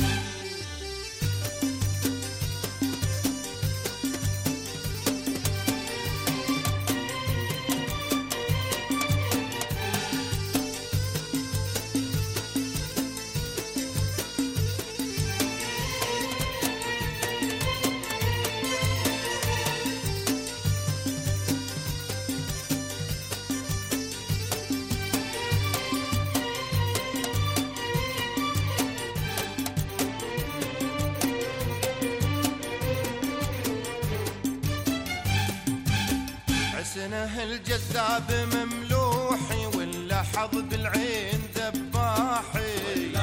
[SPEAKER 7] حسنه الجذاب مملوحي واللحظ بالعين ذباحي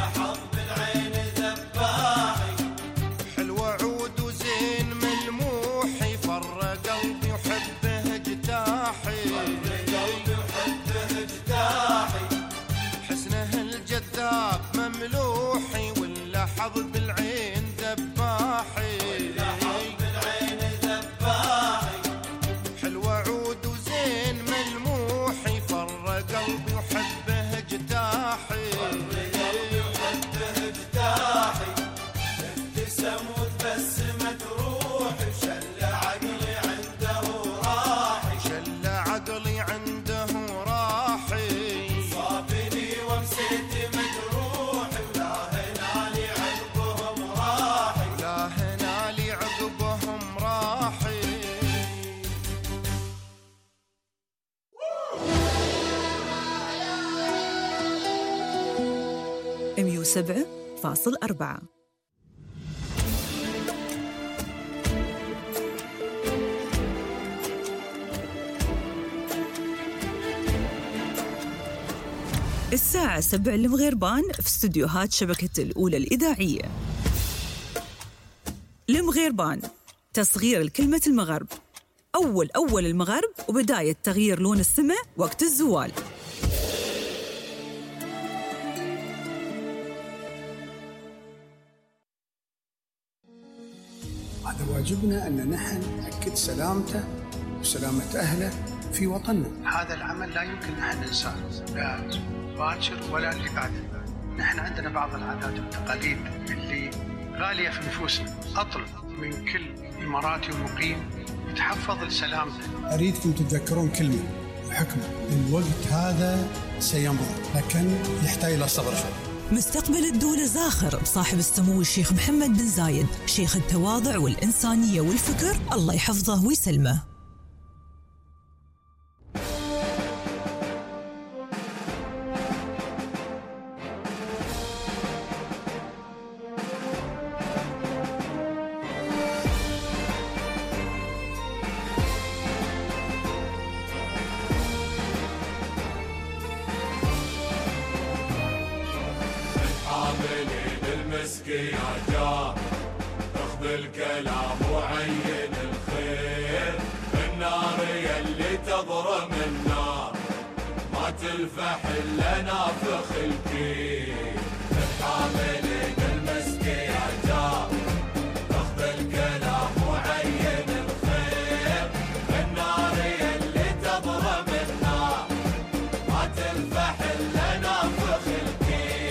[SPEAKER 7] حلوة عود وزين ملموحي فر قلبي وحبه اجتاحي حسنه الجذاب مملوحي واللحظ بالعين ذباحي حلوة عود وزين ملموحي فر قلبي وحبه اجتاحي ابتسم وتبسمت روحي شل عقلي عنده راحي شل عقلي عنده راحي صابني ومسيت مجروحي ولا هنالي عقبهم راحي ولا هنالي عقبهم راحي
[SPEAKER 2] 107.4 الساعة 7 المغربان في استديوهات شبكة الأولى الإذاعية. المغربان تصغير الكلمة المغرب، أول المغرب وبداية تغيير لون السماء وقت الزوال.
[SPEAKER 8] هذا واجبنا أن نحن نأكد سلامته وسلامة أهله في وطننا. هذا العمل لا يمكن أن ننساه، لا باكر ولا اللي بعده. نحن عندنا بعض العادات والتقاليد اللي غالية في نفوسنا. أطلب من كل إماراتي ومقيم يتحفظ لسلامته.
[SPEAKER 6] أريدكم تتذكرون كلمة وحكمة، الوقت هذا سيمضي لكن يحتاج إلى صبر شوي.
[SPEAKER 2] مستقبل الدولة زاخر بصاحب السمو الشيخ محمد بن زايد، شيخ التواضع والإنسانية والفكر، الله يحفظه ويسلمه.
[SPEAKER 4] يا جار اخذ الكلام وعين الخير، النار يلي تضرم النار ما تلفح الا نافخ الكير. الحامل المسك يا جار اخذ الكلام وعين الخير، النار يلي تضرم النار ما تلفح الا نافخ الكير.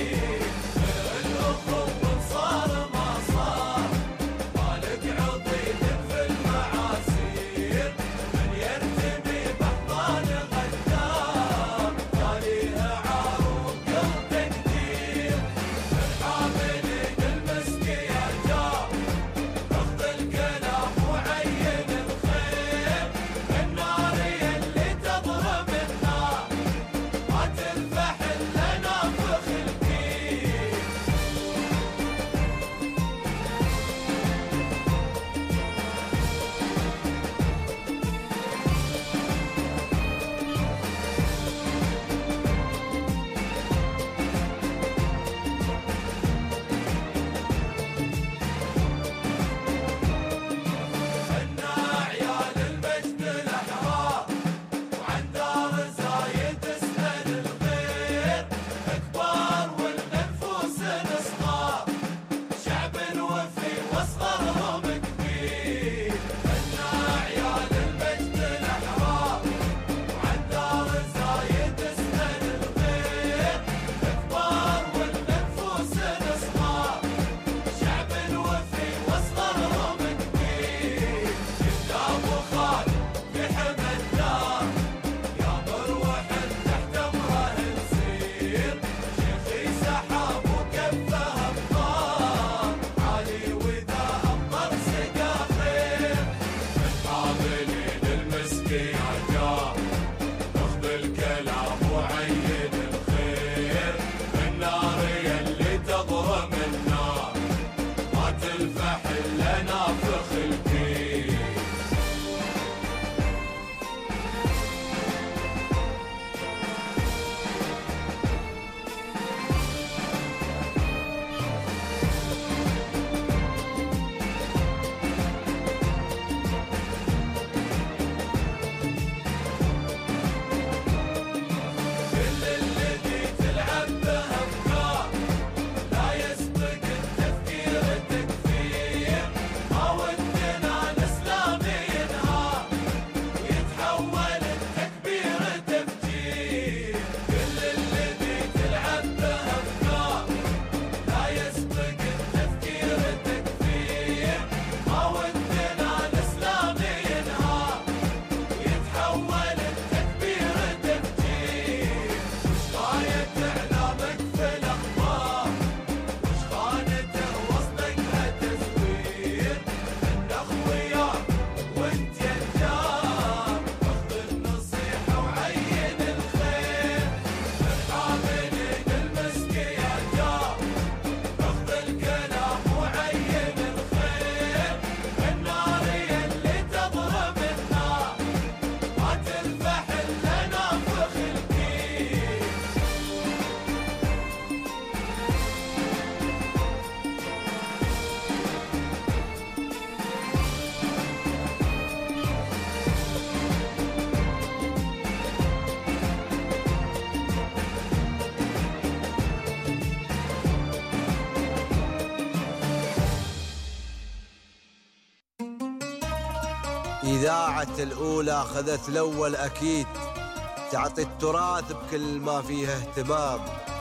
[SPEAKER 9] إذاعة الأولى أخذت الأول أكيد، تعطي التراث بكل ما فيه اهتمام.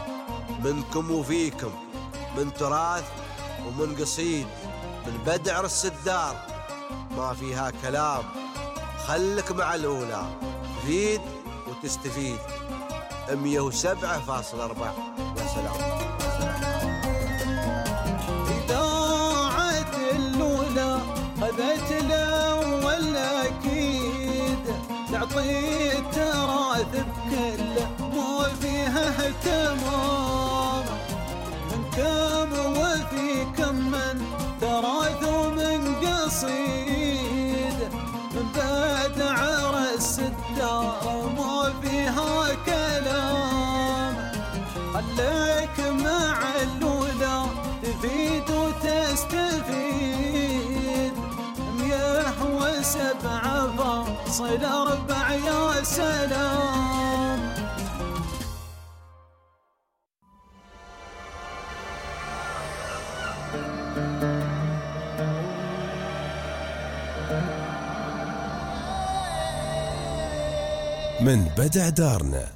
[SPEAKER 9] منكم وفيكم، من تراث ومن قصيد، من بدع السدار ما فيها كلام. خلك مع الأولى تفيد وتستفيد. 107.4 والسلام.
[SPEAKER 10] إذاعة الأولى خذت الأول أكيد، تعطي التراث بكله ما فيها اهتمام. من كم وفيكم من تراث ومن قصيد، من بدع السدار ما فيها كلام. خليك مع الأولى تفيد وتستفيد. 107.4 يا سلام.
[SPEAKER 11] من بدع دارنا.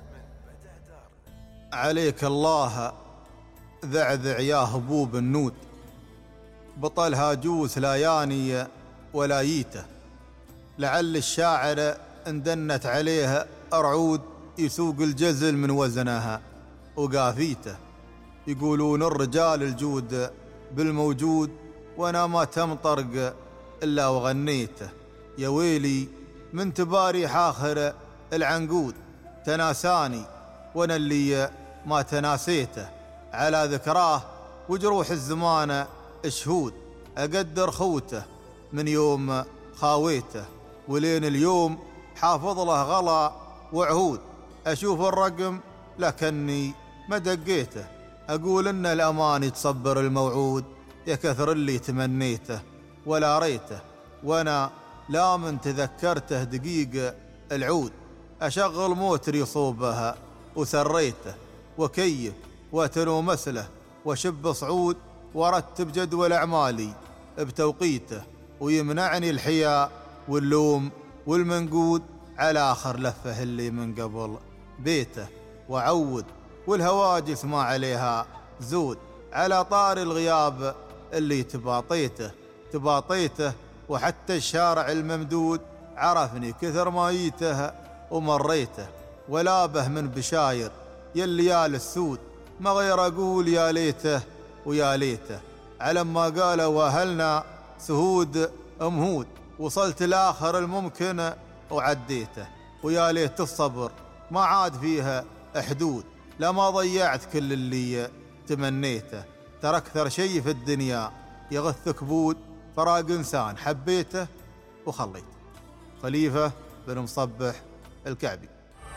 [SPEAKER 12] عليك الله ذعذع يا هبوب النود، بطلها جوث لا ياني ولا ييته. لعل الشاعر اندنت عليها أرعود، يسوق الجزل من وزنها وقافيته. يقولون الرجال الجود بالموجود، وانا ما تمطرق الا وغنيته. يا ويلي من تباري حاخر العنقود، تناساني وانا اللي ما تناسيته. على ذكراه وجروح الزمان شهود، اقدر خوته من يوم خاويته، ولين اليوم حافظ له غلا وعهود. اشوف الرقم لكني ما دقيته، اقول ان الامان تصبر الموعود. يا كثر اللي تمنيته ولا ريته، وانا لا من تذكرته دقيق العود. اشغل موتري صوبها وسريته، وكيف وتنو مسله وشب صعود، وارتب جدول اعمالي بتوقيته. ويمنعني الحياء واللوم والمنقود على اخر لفه اللي من قبل بيته. وعود والهواجس ما عليها زود، على طار الغياب اللي تباطيته. وحتى الشارع الممدود عرفني كثر ما جيته ومريته. ولا به من بشاير يا الليال السود، ما غير اقول يا ليته ويا ليته. على ما قال واهلنا سهود مهود، وصلت لاخر الممكن وعديته. ويا ليت الصبر ما عاد فيها حدود، لما ضيعت كل اللي تمنيته. ترى اكثر شيء في الدنيا يغث كبود، فراق انسان حبيته وخليته. خليفة بن مصبح الكعبي.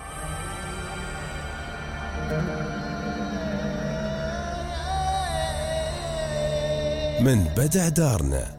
[SPEAKER 11] من بدع دارنا.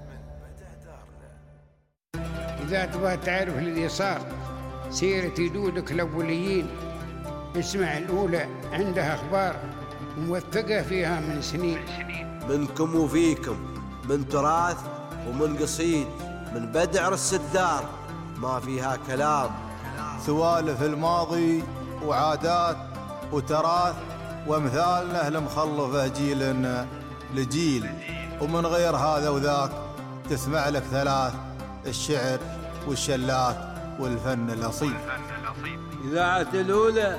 [SPEAKER 5] إذا تبغى تعرف الذي صار سيرة جدودك الأوليين، اسمع الأولى عندها أخبار موثقة فيها من سنين.
[SPEAKER 9] منكم وفيكم، من تراث ومن قصيد، من بدع السدار ما فيها كلام.
[SPEAKER 12] سوالف الماضي وعادات وتراث، وامثالنا المخلفة جيل لجيل. ومن غير هذا وذاك تسمع لك ثلاث: الشعر والشلات والفن الأصيل.
[SPEAKER 13] إذاعة الأولى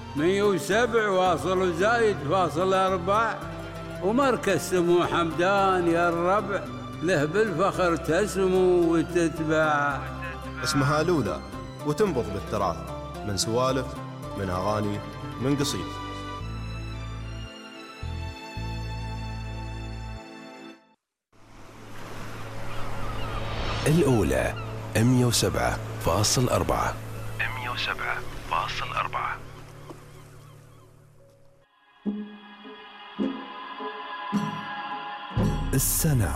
[SPEAKER 13] 107.4، ومركز سمو حمدان يا الربع له بالفخر تسمو وتتبع.
[SPEAKER 14] اسمها الأولى وتنبض بالتراث، من سوالف، من أغاني، من قصيد.
[SPEAKER 11] الأولى 107.4. السنة.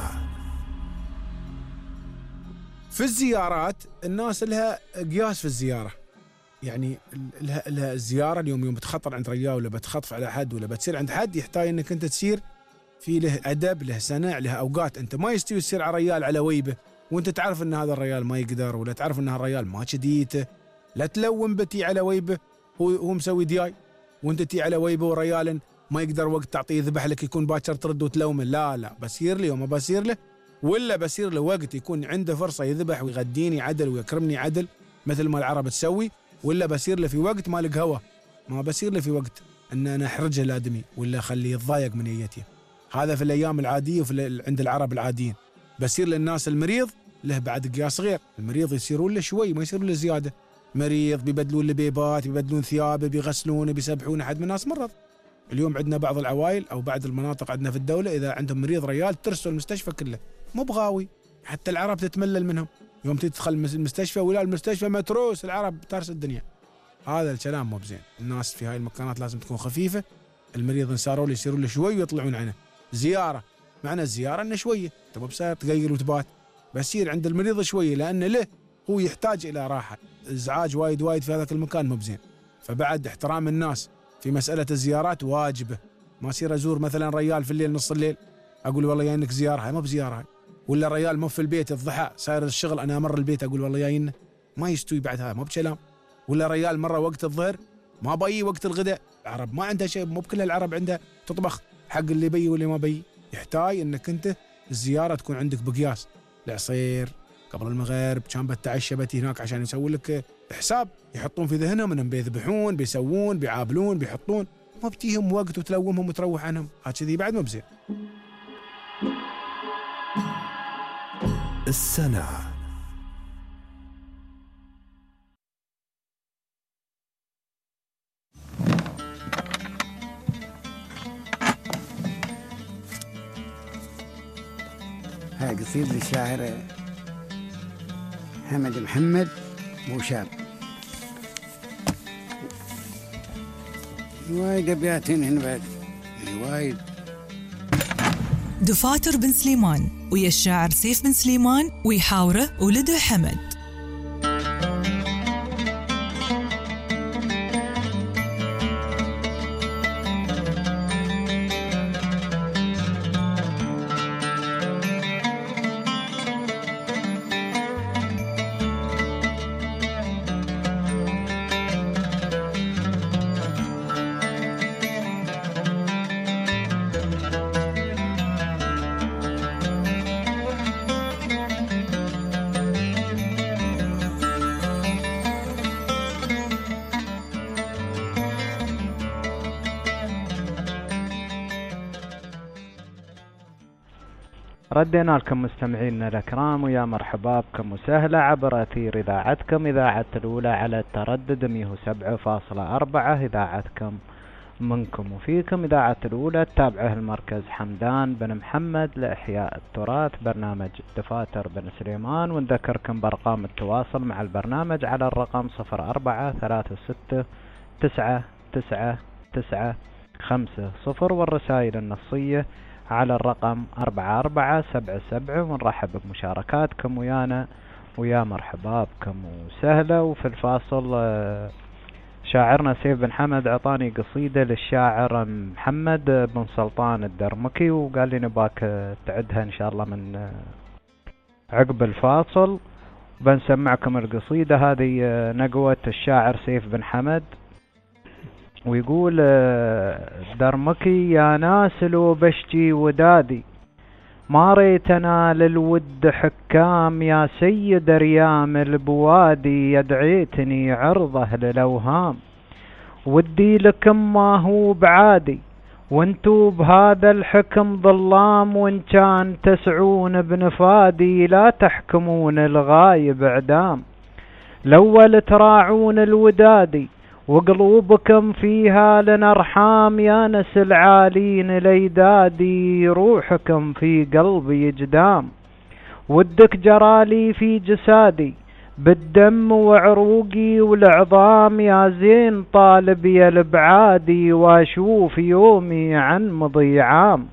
[SPEAKER 15] في الزيارات الناس لها قياس في الزيارة، يعني لها الزيارة اليوم يوم بتخطر عند رجال ولا بتخطف على حد ولا بتصير عند حد، يحتاج انك انت تسير في له أدب، له سنع، له أوقات. انت ما يستوي تسير على رجال على ويبه وانت تعرف ان هذا الرجال ما يقدر، ولا تعرف ان هالرجال ما شديته. لا تلوم بتي على ويبه هو مسوي دياي، وانت تي على ويبه ورجال ما يقدر وقت تعطيه ذبح لك يكون باكر ترد وتلومه، لا بسير لي وما بسير له، ولا بسير له وقت يكون عنده فرصة يذبح ويغديني عدل ويكرمني عدل مثل ما العرب تسوي، ولا بسير له في وقت ما لك هوى، ما بسير له في وقت ان انا احرجه الادمي ولا اخليه يتضايق من نيته. هذا في الايام العاديه وفي عند العرب العاديين. بسير للناس المريض له بعد قياس غير، المريض يصيرون له شوي ما يصيرون له زياده. مريض بيبدلون له بيبات، بيبدلون ثيابه، بيغسلونه، بيسبحون. احد من الناس مرض اليوم عندنا بعض العوائل او بعض المناطق عندنا في الدوله اذا عندهم مريض ريال ترسل المستشفى كله، مو بغاوي، حتى العرب تتملل منهم. يوم تدخل المستشفى ولا المستشفى متروس، العرب تارس الدنيا. هذا الكلام مو بزين. الناس في هاي المكانات لازم تكون خفيفه. المريض انساروا له يصيرون له شوي ويطلعون عنه. زياره، معنى الزياره انه شويه تبى بصير تقيل وتبات، بسير عند المريض شويه لان له هو يحتاج الى راحه. ازعاج وايد في هذاك المكان مو بزين. فبعد احترام الناس في مساله الزيارات واجبه. ما اصير ازور مثلا ريال في الليل نص الليل اقول والله جاينك زياره، هاي مو بزياره هاي. ولا ريال مو في البيت الضحى صاير الشغل انا امر البيت اقول والله جاينا، ما يستوي بعد، هاي مو بكلام. ولا ريال مره وقت الظهر ما بيي وقت الغداء، العرب ما عندها شيء، مو بكل العرب عندها تطبخ حق اللي بي واللي ما بي. يحتاج انك انت الزياره تكون عندك بقياس. العصير قبل المغرب كان بتعشى بتي هناك عشان يسوي لك حساب، يحطون في ذهنهم انهم بيذبحون بيسوون بيعابلون بيحطون، ما بتيهم وقت وتلومهم وتروح عنهم، هكذي بعد مو بزين.
[SPEAKER 11] السنة.
[SPEAKER 5] هاي قصيدة للشاعر حمد محمد بوشاب. وايد ابياتين هنا بعد وايد.
[SPEAKER 2] دفاتر بن سليمان ويا الشاعر سيف بن سليمان ويحاوره ولده حمد.
[SPEAKER 3] ردينا لكم مستمعينا الأكرام ويا مرحبا بكم وسهلا عبر أثير إذاعتكم إذاعة الأولى على التردد 107.4 إذاعتكم منكم وفيكم. إذاعة الأولى تتابعه المركز حمدان بن محمد لإحياء التراث برنامج دفاتر بن سليمان. ونذكركم بأرقام التواصل مع البرنامج على الرقم 0436999950 والرسائل النصية على الرقم 4477. ونرحب بمشاركاتكم ويانا ويا مرحبا بكم وسهلا. وفي الفاصل شاعرنا سيف بن حمد عطاني قصيدة للشاعر محمد بن سلطان الدرمكي وقال لي نباك تعدها إن شاء الله من عقب الفاصل. بنسمعكم القصيدة هذه نقوة الشاعر سيف بن حمد. ويقول درمكي يا ناس لو بشجي ودادي ما ريتنا للود حكام يا سيد ريام البوادي يدعيتني عرضه للأوهام ودي لكم ما هو بعادي وانتو بهذا الحكم ظلام وان كان تسعون بنفادي لا تحكمون الغايب اعدام الأول تراعون الودادي وقلوبكم فيها لنرحام يا نس العالين ليدادي روحكم في قلبي جدام ودك جرالي في جسادي بالدم وعروقي والعظام يا زين طالب يا البعادي واشوف يومي عن مضي عام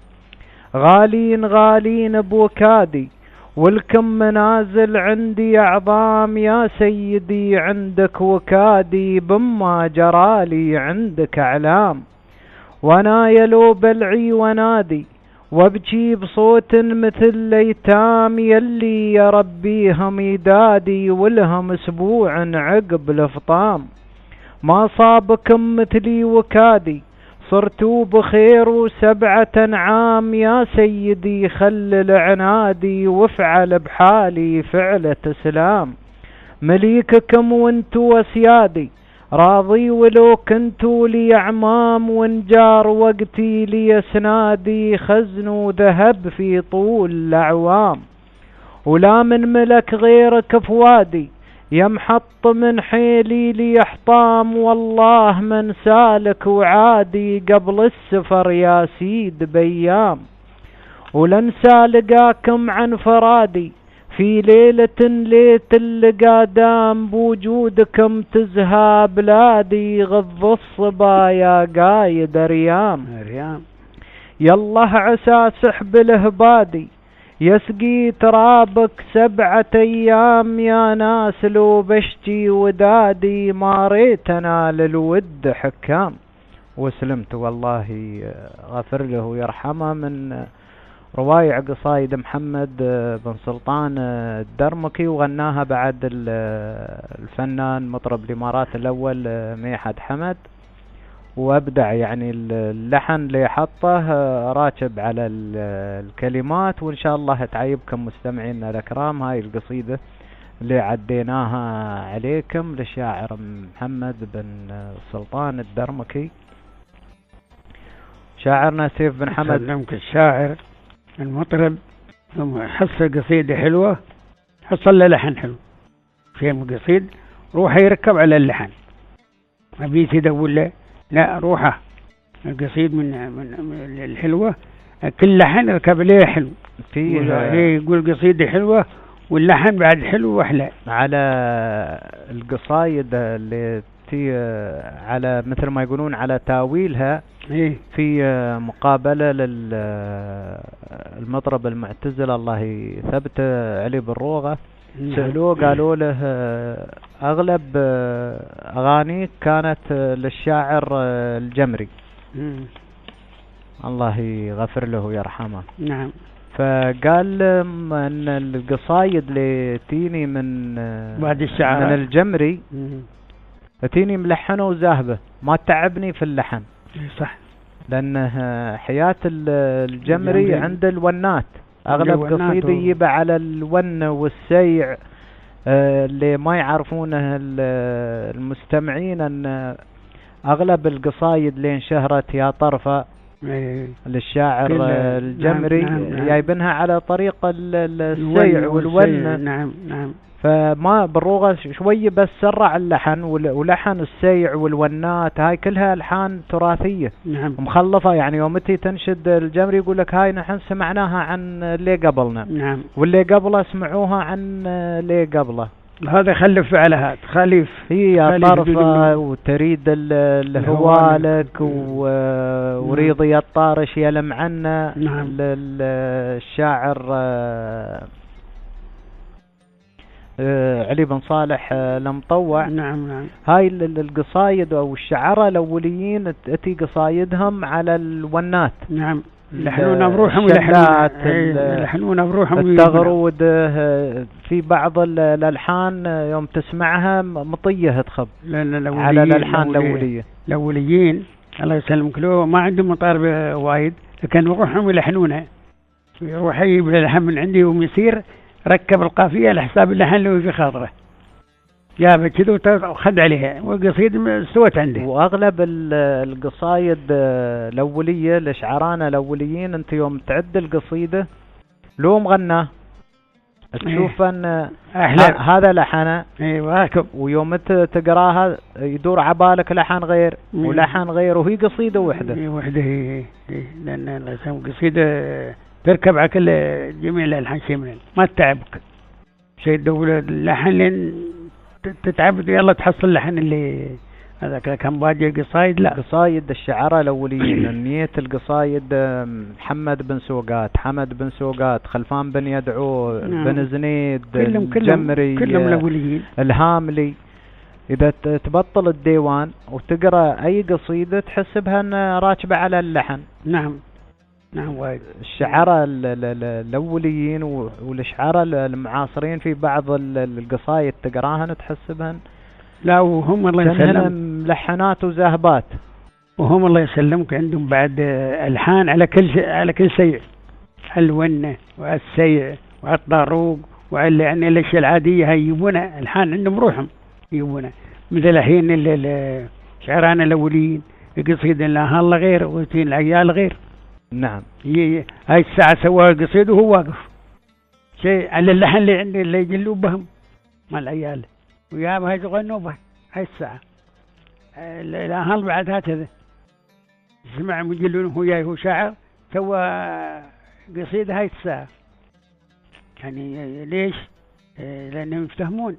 [SPEAKER 3] غالين بوكادي والكم منازل عندي أعظام يا سيدي عندك وكادي بما جرالي عندك أعلام وانا يلو بلعي ونادي وابكي بصوت مثل ليتام يلي يربيهم يدادي ولهم اسبوع عقب الفطام ما صابكم مثلي وكادي صرتوا بخير وسبعة أنعام يا سيدي، خلل عنادي وافعل بحالي فعلة إسلام. مليككم وانتوا أسيادي راضي، ولو كنتوا لي أعمام، وانجار وقتي لي أسنادي، خزن ذهب في طول الأعوام. ولا من ملك غيرك فوادي، يمحط من حيلي لي حطام، والله من سالك وعادي قبل السفر يا سيد بيام. ولنسى لقاكم عن فرادي في ليلة ليت اللقا دام، بوجودكم تزهى بلادي غض الصبا يا قايد ريام. يالله عسى سحب الهبادي يسقي ترابك 7 أيام، يا ناس لو بشتي ودادي ما ريتنا للود حكام. وسلمت والله غفر له ويرحمه، من روايع قصايد محمد بن سلطان الدرمكي، وغناها بعد الفنان مطرب الإمارات الأول ميحد حمد، وابدع يعني اللحن اللي حطه راكب على الكلمات. وان شاء الله تعيبكم مستمعينا الأكرام هاي القصيدة اللي عديناها عليكم للشاعر محمد بن سلطان الدرمكي. شاعرنا سيف بن حمد.
[SPEAKER 1] سلمك الشاعر المطرب حصل قصيدة حلوة، حصل له لحن حلو في القصيد، روح يركب على اللحن، ما بيت يدور له، لا روحه القصيد من الحلوة، كل لحن يركب عليه حلو، يقول قصيدة حلوة واللحن بعد حلو وأحلى.
[SPEAKER 3] على القصايد اللي على مثل ما يقولون على تاويلها في مقابلة للمطرب المعتزل الله يثبت علي بالروغة، سألوه قالوا له أغلب أغانيك كانت للشاعر الجمري الله يغفر له ويرحمه.
[SPEAKER 1] نعم.
[SPEAKER 3] فقال أن القصايد اللي تيني من
[SPEAKER 1] بعد الشعر
[SPEAKER 3] من الجمري تيني ملحنه وزاهبه، ما تعبني في اللحن.
[SPEAKER 1] صح.
[SPEAKER 3] لأن حياة الجمري عند الونات، أغلب قصيدة يبقى على الون والسيع. اللي ما يعرفونه المستمعين أن أغلب القصايد اللي انشهرت يا طرفة للشاعر الجمري جايبينها على طريق السيع والون.
[SPEAKER 1] نعم نعم.
[SPEAKER 3] فما بالروغة شوية بس سرع اللحن، ولحن السيع والونات هاي كلها ألحان تراثية.
[SPEAKER 1] نعم.
[SPEAKER 3] مخلفة، يعني يوم تنشد الجمري يقول لك هاي نحن سمعناها عن اللي قبلنا.
[SPEAKER 1] نعم.
[SPEAKER 3] واللي قبله سمعوها عن اللي قبله.
[SPEAKER 1] هذا خلف على هذا خليف.
[SPEAKER 3] هي طرفة وتريد الهوالك وريضي الطارش يلم عنا.
[SPEAKER 1] نعم.
[SPEAKER 3] للشاعر علي بن صالح المطوع.
[SPEAKER 1] نعم نعم.
[SPEAKER 3] هاي القصايد او الشعراء الاوليين تأتي قصايدهم على الونات.
[SPEAKER 1] نعم. يلحنون بروحهم يلحنون بروحهم.
[SPEAKER 3] التغرود في بعض الالحان يوم تسمعها مطيه تخب على الالحان
[SPEAKER 1] الاوليين الله يسلمك له ما عندهم مطاربه وايد، لكن بروحهم يلحنونها. يروح يجيب اللحن من عندي ويصير ركب القافية لحساب اللحن اللي في خاطره، جابه كذا وخد عليها والقصيد استوت عنده.
[SPEAKER 3] واغلب القصايد الاوليه لشعرانا الاوليين انت يوم تعد القصيده لو مغناه تشوف ان هذا لحنه
[SPEAKER 1] راكب،
[SPEAKER 3] ويوم تقراها يدور عبالك لحن غير ولحن غير، وهي قصيده وحده.
[SPEAKER 1] وحده لان قصيده تركب على كل جميع الألحان شيء من ما تتعبك شيء تدور اللحن لين تتعب يلا تحصل اللحن اللي هذاك كان باقي قصايد. لا
[SPEAKER 3] قصايد الشعراء الأوليين نية القصايد محمد بن سوقات، حمد بن سوقات، خلفان بن يدعو، بن زنيد، الجمري،
[SPEAKER 1] كلهم الأوليين،
[SPEAKER 3] الهاملي. إذا تبطل الديوان وتقرأ أي قصيدة تحسبها أن راكبة على اللحن.
[SPEAKER 1] نعم نعم. وايد
[SPEAKER 3] الشعراء الأوليين والشعراء المعاصرين في بعض القصايد تقراهن تحسبهن
[SPEAKER 1] لا وهم الله يسلم
[SPEAKER 3] ملحنات وزاهبات،
[SPEAKER 1] وهم الله يسلمك عندهم بعد ألحان على كل شيء، الونة والسيع والطاروق وعلى يعني الأشياء العادية هاي يجيبونها ألحان عندهم روحهم يجيبونها، مثل الحين الشعران الأولين قصيدة لا الله غير وتين العيال غير.
[SPEAKER 3] نعم.
[SPEAKER 1] هاي الساعة سواها القصيد وهو واقف شيء على اللحن اللي عندي اللي يجلوا بهم مع العيال وياهم هاي يغنوا به. هاي الساعة الأهل بعد هكذا سمع مجلون هو جاي هو شاعر سوى قصيدة هاي الساعة. يعني ليش؟ لأنهم يفتهمون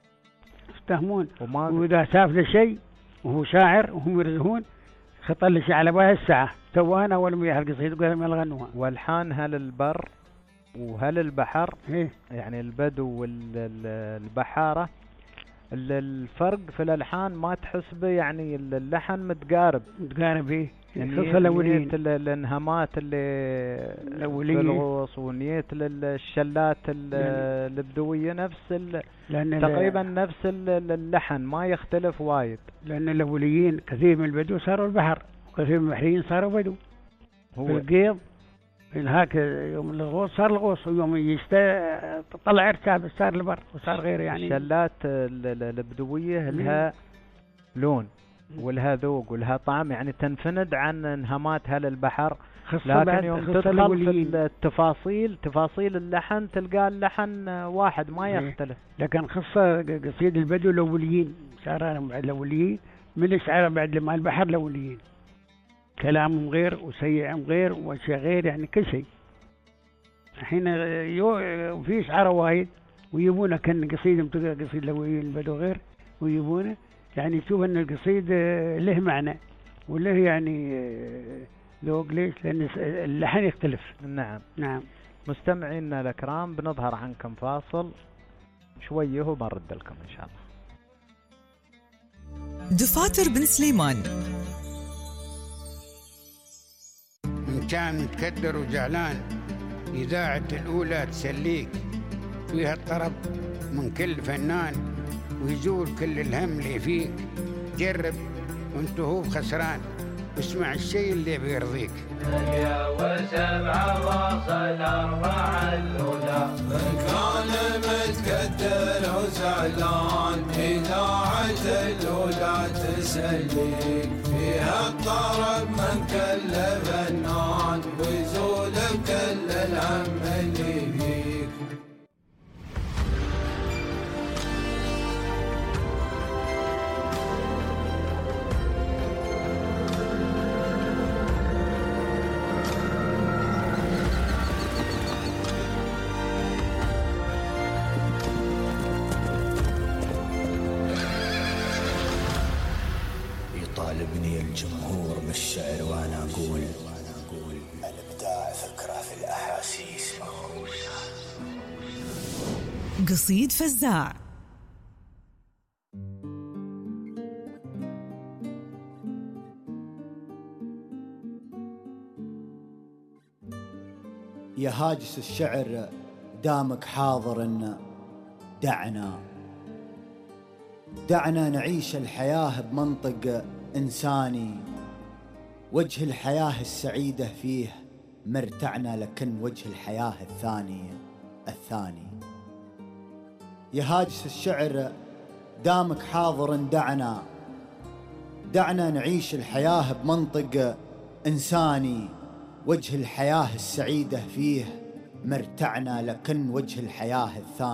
[SPEAKER 1] وإذا ساف له شيء وهو شاعر وهم يرزهون خطر له شيء على بها الساعة سواها أول مياه القصيدة وقالوا يلغنوها.
[SPEAKER 3] والحان هل البر وهل البحر يعني البدو والبحارة الفرق في الألحان ما تحس به، يعني اللحن متقارب
[SPEAKER 1] إيه
[SPEAKER 3] يعني نية الانهامات اللي في الغوص ونية الشلات البدوية نفس تقريبا نفس اللحن ما يختلف وايد،
[SPEAKER 1] لأن الأوليين كثير من البدو صاروا البحر وكثير من البحريين صاروا بدو. في القيض هاك يوم الغوص صار الغوص ويوم طلع ارتاب صار البر وصار غير. يعني
[SPEAKER 3] الشلات البدوية لها لون ولها ذوق ولها طعم، يعني تنفند عن انهامات هل البحر، لكن يوم تدخل في تفاصيل اللحن تلقى اللحن واحد ما يختلف.
[SPEAKER 1] لكن خصة قصيد البدو الأوليين شعراء بعد الأوليين من الشعراء بعد لما البحر الأوليين كلامهم غير وسيعهم غير وشيء غير، يعني كل شيء. الحين في شعراء وايد ويبونه كان قصيدهم قصيد الأوليين البدو غير ويبونه، يعني تشوف ان القصيد له معنى وله يعني ذوق. ليش؟ لان اللحن يختلف.
[SPEAKER 3] نعم. مستمعينا الكرام بنظهر عنكم فاصل شويه وبنرد لكم ان شاء الله.
[SPEAKER 2] دفاتر بن سليمان
[SPEAKER 5] إن كان متكدر وزعلان إذاعة الأولى تسليك فيها الطرب من كل فنان ويزول كل الهم اللي فيك. جرب وانت هو خسران واسمع الشيء اللي بيرضيك.
[SPEAKER 7] 107.4 الأولى كان متكدر وزعلان إذاعة الأولى تسليك فيها الطرب من كل فنان ويزول كل الهم اللي فيك.
[SPEAKER 16] يطالبني الجمهور بالشعر وانا اقول الابداع فكره في الاحاسيس مهووسه.
[SPEAKER 2] قصيد فزاع.
[SPEAKER 16] يا هاجس الشعر دامك حاضر دعنا نعيش الحياة بمنطق إنساني، وجه الحياة السعيدة فيه مرتعنا لكن وجه الحياة الثاني. يا هاجس الشعر دامك حاضر دعنا نعيش الحياة بمنطق إنساني، وجه الحياة السعيدة فيه مرتعنا لكن وجه الحياة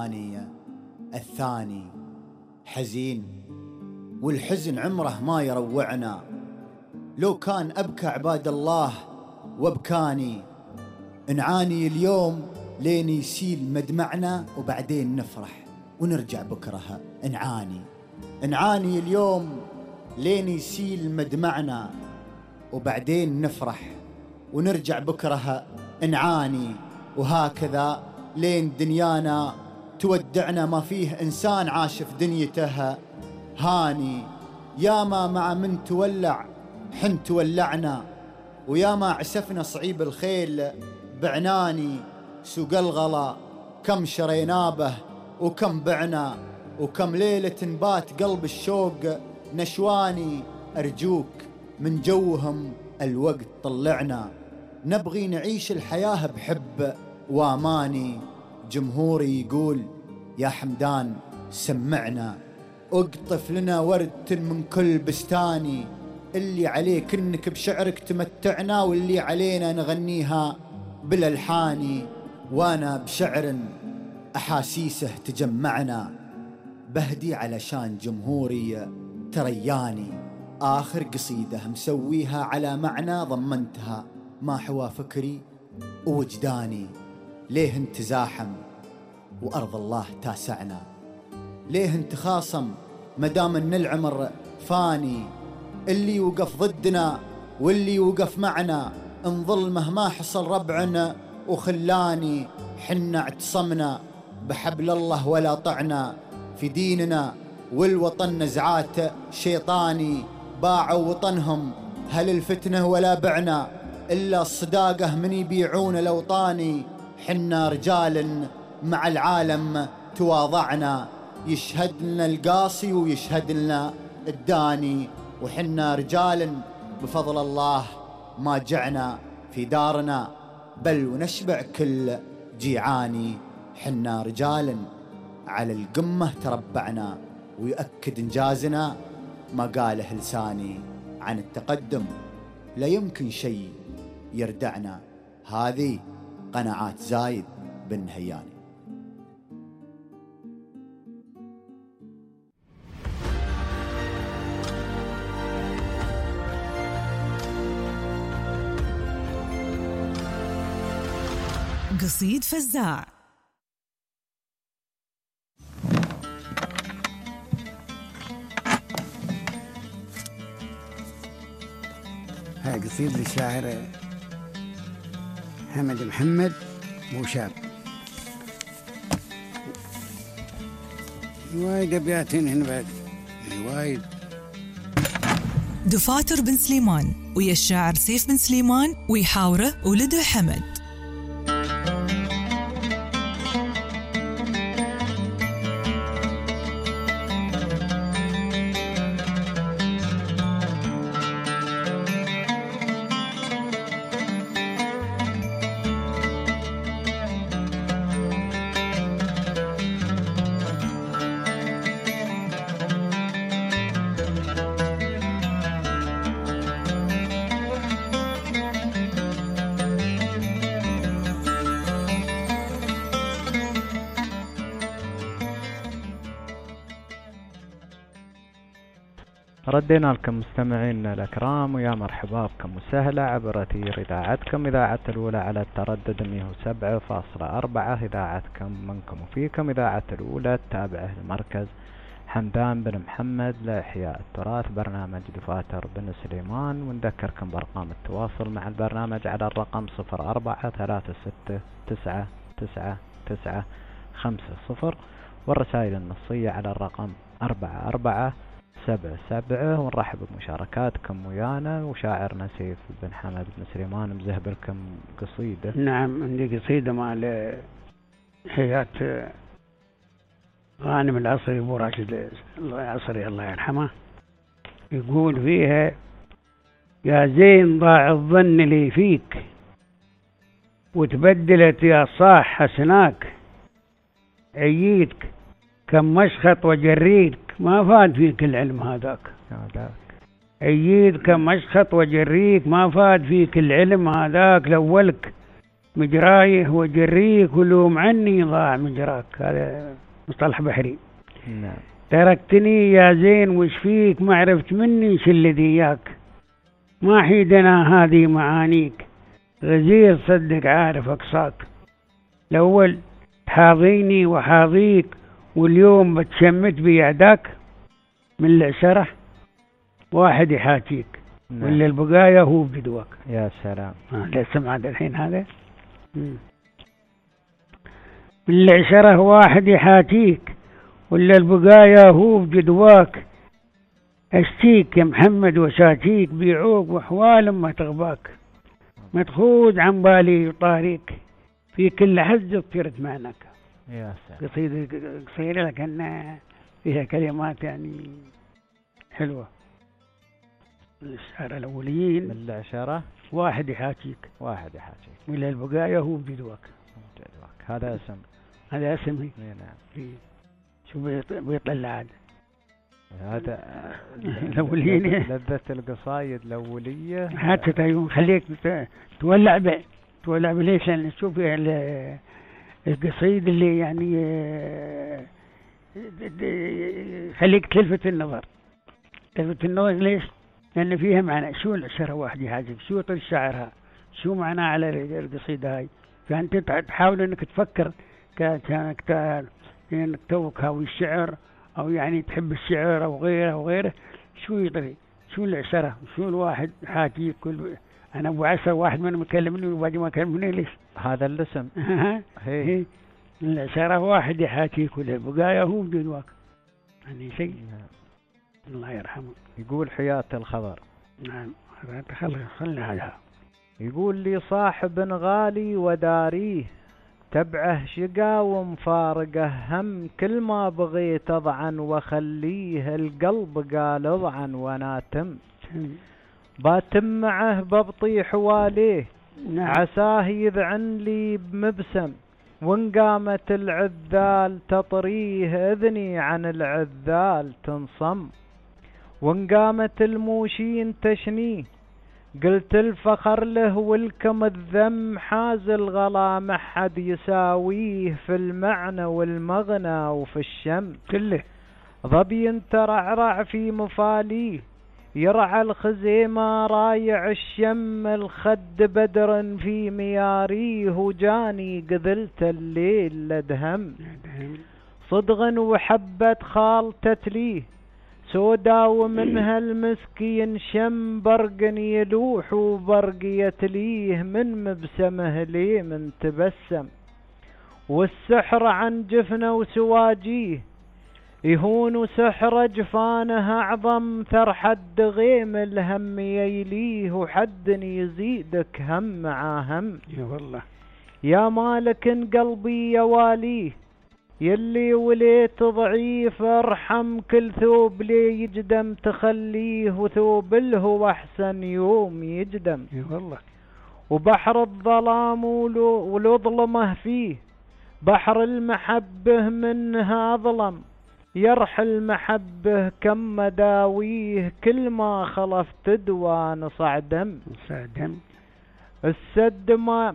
[SPEAKER 16] الثاني حزين، والحزن عمره ما يروعنا. لو كان أبكى عباد الله وابكاني، نعاني اليوم لين يسيل مدمعنا وبعدين نفرح ونرجع بكرة نعاني اليوم لين يسيل مدمعنا وبعدين نفرح ونرجع بكرة نعاني. وهكذا لين دنيانا تودعنا، ما فيه إنسان عاش في دنيته هاني. ياما مع من تولع حن تولعنا، وياما عسفنا صعيب الخيل بعناني. سوق الغلا كم شرينا به وكم بعنا، وكم ليلة بات قلب الشوق نشواني. أرجوك من جوهم الوقت طلعنا، نبغي نعيش الحياة بحب واماني. جمهوري يقول يا حمدان سمعنا، اقطف لنا ورد من كل بستاني، اللي عليك انك بشعرك تمتعنا، واللي علينا نغنيها بالالحاني. وانا بشعر احاسيسه تجمعنا، بهدي علشان جمهوري ترياني. آخر قصيدة مسويها على معنى ضمنتها ما حوى فكري ووجداني. ليه انت زاحم وأرض الله تاسعنا، ليه انت خاصم مدام ان العمر فاني. اللي يوقف ضدنا واللي يوقف معنا، انظل مهما حصل ربعنا وخلاني. حنا اعتصمنا بحبل الله ولا طعنا، في ديننا والوطن نزعات شيطاني. باعوا وطنهم هل الفتنة ولا بعنا، إلا الصداقة من يبيعون الأوطاني. حنا رجال مع العالم تواضعنا، يشهد لنا القاصي ويشهد لنا الداني. وحنا رجال بفضل الله ما جعنا في دارنا، بل ونشبع كل جيعاني. حنا رجال على القمة تربعنا، ويؤكد إنجازنا ما قاله لساني. عن التقدم لا يمكن شيء يردعنا، هذه قناعات زايد بن هياني.
[SPEAKER 2] قصيد فزاع.
[SPEAKER 5] هاي قصيد للشاعر حمد محمد موشاب. وايد ابياتين هنا بعد، وايد.
[SPEAKER 2] دفاتر بن سليمان ويا الشاعر سيف بن سليمان ويحاوره ولده حمد.
[SPEAKER 3] ردينا لكم مستمعينا الأكرام، ويا مرحبا بكم وسهلا عبر أثير إذاعتكم إذاعة الأولى على التردد 107.4. إذاعتكم منكم وفيكم، إذاعة الأولى التابعة لمركز حمدان بن محمد لإحياء التراث، برنامج دفاتر بن سليمان. ونذكركم بأرقام التواصل مع البرنامج على الرقم 0436999950، والرسائل النصية على الرقم 4477. ونرحب بمشاركاتكم ويانا، وشاعرنا سيف بن حمد بن سليمان مزهب لكم قصيدة.
[SPEAKER 1] نعم، عندي قصيدة مع حياة غانم العصري أبو راشد العصري الله يرحمه. يقول فيها: يا زين ضاع الظن لي فيك، وتبدلت يا صاح حسناك، عييتك كم مشخط وجريتك، ما فاد فيك العلم هذاك. عييت كم مشخط وجريك، ما فاد فيك العلم هذاك. لولك مجرايه وجريك، ولوم عني ضاع مجراك. هذا مصطلح بحري.
[SPEAKER 3] نعم.
[SPEAKER 1] تركتني يا زين وش فيك، ما عرفت مني شل دياك، ما حيدنا هذه معانيك، غزير صدق عارف أقصاك. الأول تحاضيني وحاضيك، واليوم بتشمت بيعداك، من العشرة واحد يحاكيك.
[SPEAKER 3] نعم.
[SPEAKER 1] ولا البقايا هو بجدواك.
[SPEAKER 3] يا سلام.
[SPEAKER 1] لا سمع الحين هذا. من العشرة واحد يحاكيك، ولا البقايا هو بجدواك. اشتيك يا محمد وشاكيك، بيعوك وحوال ما تغباك، ما تخوض عن بالي وطاريك، في كل حزة طيرت معناك.
[SPEAKER 3] يا سلام.
[SPEAKER 1] قصيدة قصيرة لكن فيها كلمات يعني حلوة. الشعراء الأوليين
[SPEAKER 3] من العشرة
[SPEAKER 1] واحد يحاكيك ولا البقايا هو بجدواك.
[SPEAKER 3] هذا اسم،
[SPEAKER 1] هذا اسمي.
[SPEAKER 3] نعم.
[SPEAKER 1] شو بيطلع عاد
[SPEAKER 3] هذا
[SPEAKER 1] الأولين
[SPEAKER 3] لذة القصايد الأولية.
[SPEAKER 1] حتى تيون خليك تولع ليش؟ لأن تشوف القصيد اللي يعني خليك تلفت النظر ليش؟ لأن فيها معنى. شو العشرة واحد يحاجب، شو طول شعرها، شو معناه على القصيدة هاي. فأنت تحاول أنك تفكر كأنك توك هاوي الشعر، أو يعني تحب الشعر أو غيره شو يطري، شو العشرة، شو الواحد حاكي. أنا أبو عشرة واحد منهم يكلمني وبعد ما يكلمني ليش؟
[SPEAKER 3] هذا الاسم.
[SPEAKER 1] هي العشرة واحد يحاكي كل البقايا هو بجدواك. يعني شيء الله يرحمه.
[SPEAKER 3] يقول حياة الخضر.
[SPEAKER 1] نعم خلنا هذا.
[SPEAKER 3] يقول لي صاحب غالي وداريه، تبعه شقا ومفارقه هم، كل ما بغيت اضعن وخليه، القلب قال اضعن وانا تم. باتم معه ببطي حواليه، عساه يذعن لي بمبسم، وان قامت العذال تطريه، اذني عن العذال تنصم، وان قامت الموشين تشنيه، قلت الفخر له والكم الذم، حاز الغلا ما حد يساويه، في المعنى والمغنى وفي الشم
[SPEAKER 1] كله.
[SPEAKER 3] ظبي ترعرع في مفاليه، يرعى الخزيمة رايع الشم، الخد بدر في مياريه، وجاني قذلت الليل لدهم، صدغ وحبة خال تتليه، سودا ومنها المسكين شم، برق يلوح وبرق يتليه، من مبسمه لي من تبسم، والسحر عن جفنه وسواجيه، يهون سحر جفانه أعظم، ثرحد غيم الهم يليه، وحد يزيدك هم مع هم.
[SPEAKER 1] يا والله
[SPEAKER 3] يا مالك قلبي يا واليه، يلي وليت ضعيف ارحم، كل ثوب لي يجدم تخليه، وثوب له احسن يوم يجدم.
[SPEAKER 1] يا والله.
[SPEAKER 3] وبحر الظلام ولظلمه فيه، بحر المحبه منها ظلم، يرحل محبه كم مداويه، كل ما خلف تدوى نصع دم. السد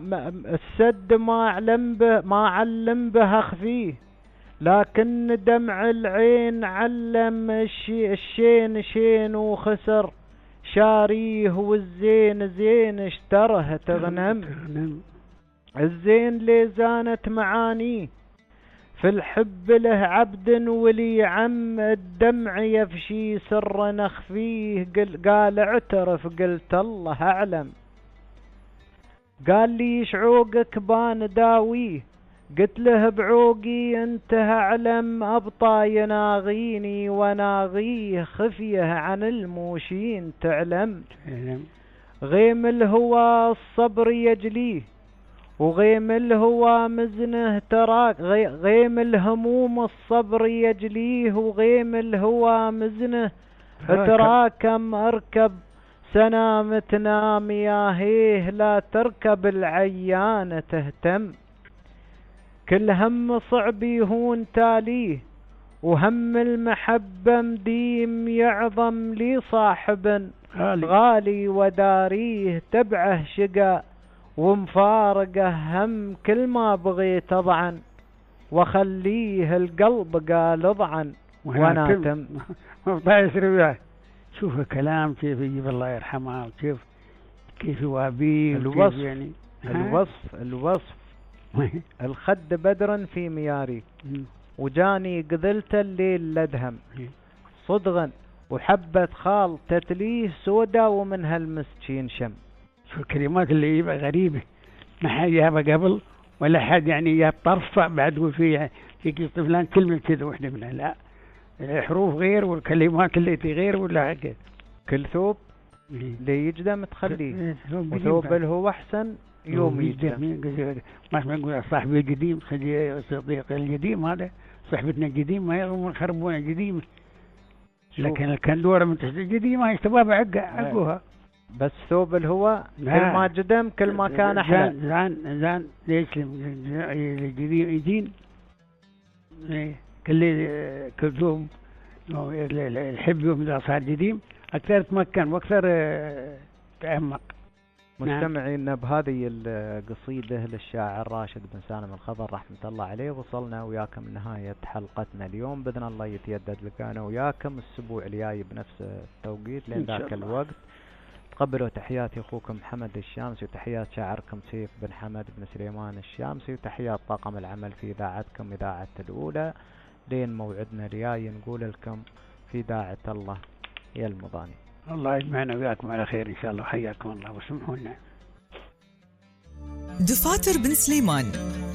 [SPEAKER 3] ما علم به اخفيه، لكن دمع العين علم الشين شين وخسر شاريه، والزين زين اشتره تغنم. الزين لي زانت معانيه، في الحب له عبد ولي عم، الدمع يفشي سر نخفيه، قال اعترف قلت الله اعلم، قال لي شعوقك بان داويه، قلت له بعوقي انت اعلم، ابطى يناغيني وناغيه، خفيه عن الموشين تعلم. غيم الهوى الصبر يجليه، وغيم الهوى مزنه تراك، غيم الهموم الصبر يجليه، وغيم الهوى مزنه تراكم، اركب سنام تنام يا هيه، لا تركب العيانة تهتم، كل هم صعب يهون تاليه، وهم المحبة مديم يعظم، لي صاحب غالي وداريه، تبعه شقا ومفارقه هم، كل ما بغيت اضعن وخليه، القلب قال اضعن وانا تم.
[SPEAKER 1] شوف الكلام كيف يجيب الله يرحمه، كيف يوابيه
[SPEAKER 3] الوصف
[SPEAKER 1] يعني.
[SPEAKER 3] الوصف الخد بدرا في مياري، وجاني قذلت الليل لدهم، صدغا وحبة خال تتليه، سودا ومنها المسكين شم.
[SPEAKER 1] شو الكلمات اللي يبقى غريبة، ما حد يابا قبل ولا حد يعني ياب طرفة بعد وفيها في فلان كلمة كذا وحدة منها، لا الحروف غير والكلمات اللي غير ولا حاجة.
[SPEAKER 3] كل ثوب اللي يجدم تخليه، وثوب اللي هو أحسن يوم يجدم.
[SPEAKER 1] ما نقول صاحبي القديم صديق القديم، هذا صاحبتنا القديم ما يغمون خربونا القديم. لكن الكندورة من تحت القديمة الشباب عقوها.
[SPEAKER 3] بس ثوب الهواء كل ما جدم كل ما كان أحلى.
[SPEAKER 1] زان ليش الجديد يدين كل ثوب الحب يوم إذا صار جديد أكثر تمكن وأكثر تعمق.
[SPEAKER 3] مستمعين بهذه القصيدة للشاعر راشد بن سالم الخضر رحمة الله عليه وصلنا وياكم نهاية حلقتنا اليوم. بإذن الله يتيدد لقانا وياكم الأسبوع الجاي بنفس التوقيت. لين ذاك الوقت تقبلوا تحياتي أخوكم محمد الشامسي وتحيات شاعركم سيف بن حمد بن سليمان الشامسي وتحيات طاقم العمل في إذاعتكم إذاعة الأولى. لين موعدنا الجاي نقول لكم في إذاعة الله يا المضاني.
[SPEAKER 1] الله يجمعنا وياكم على خير إن شاء الله. حياكم الله وسمحوا لنا.
[SPEAKER 2] دفاتر بن سليمان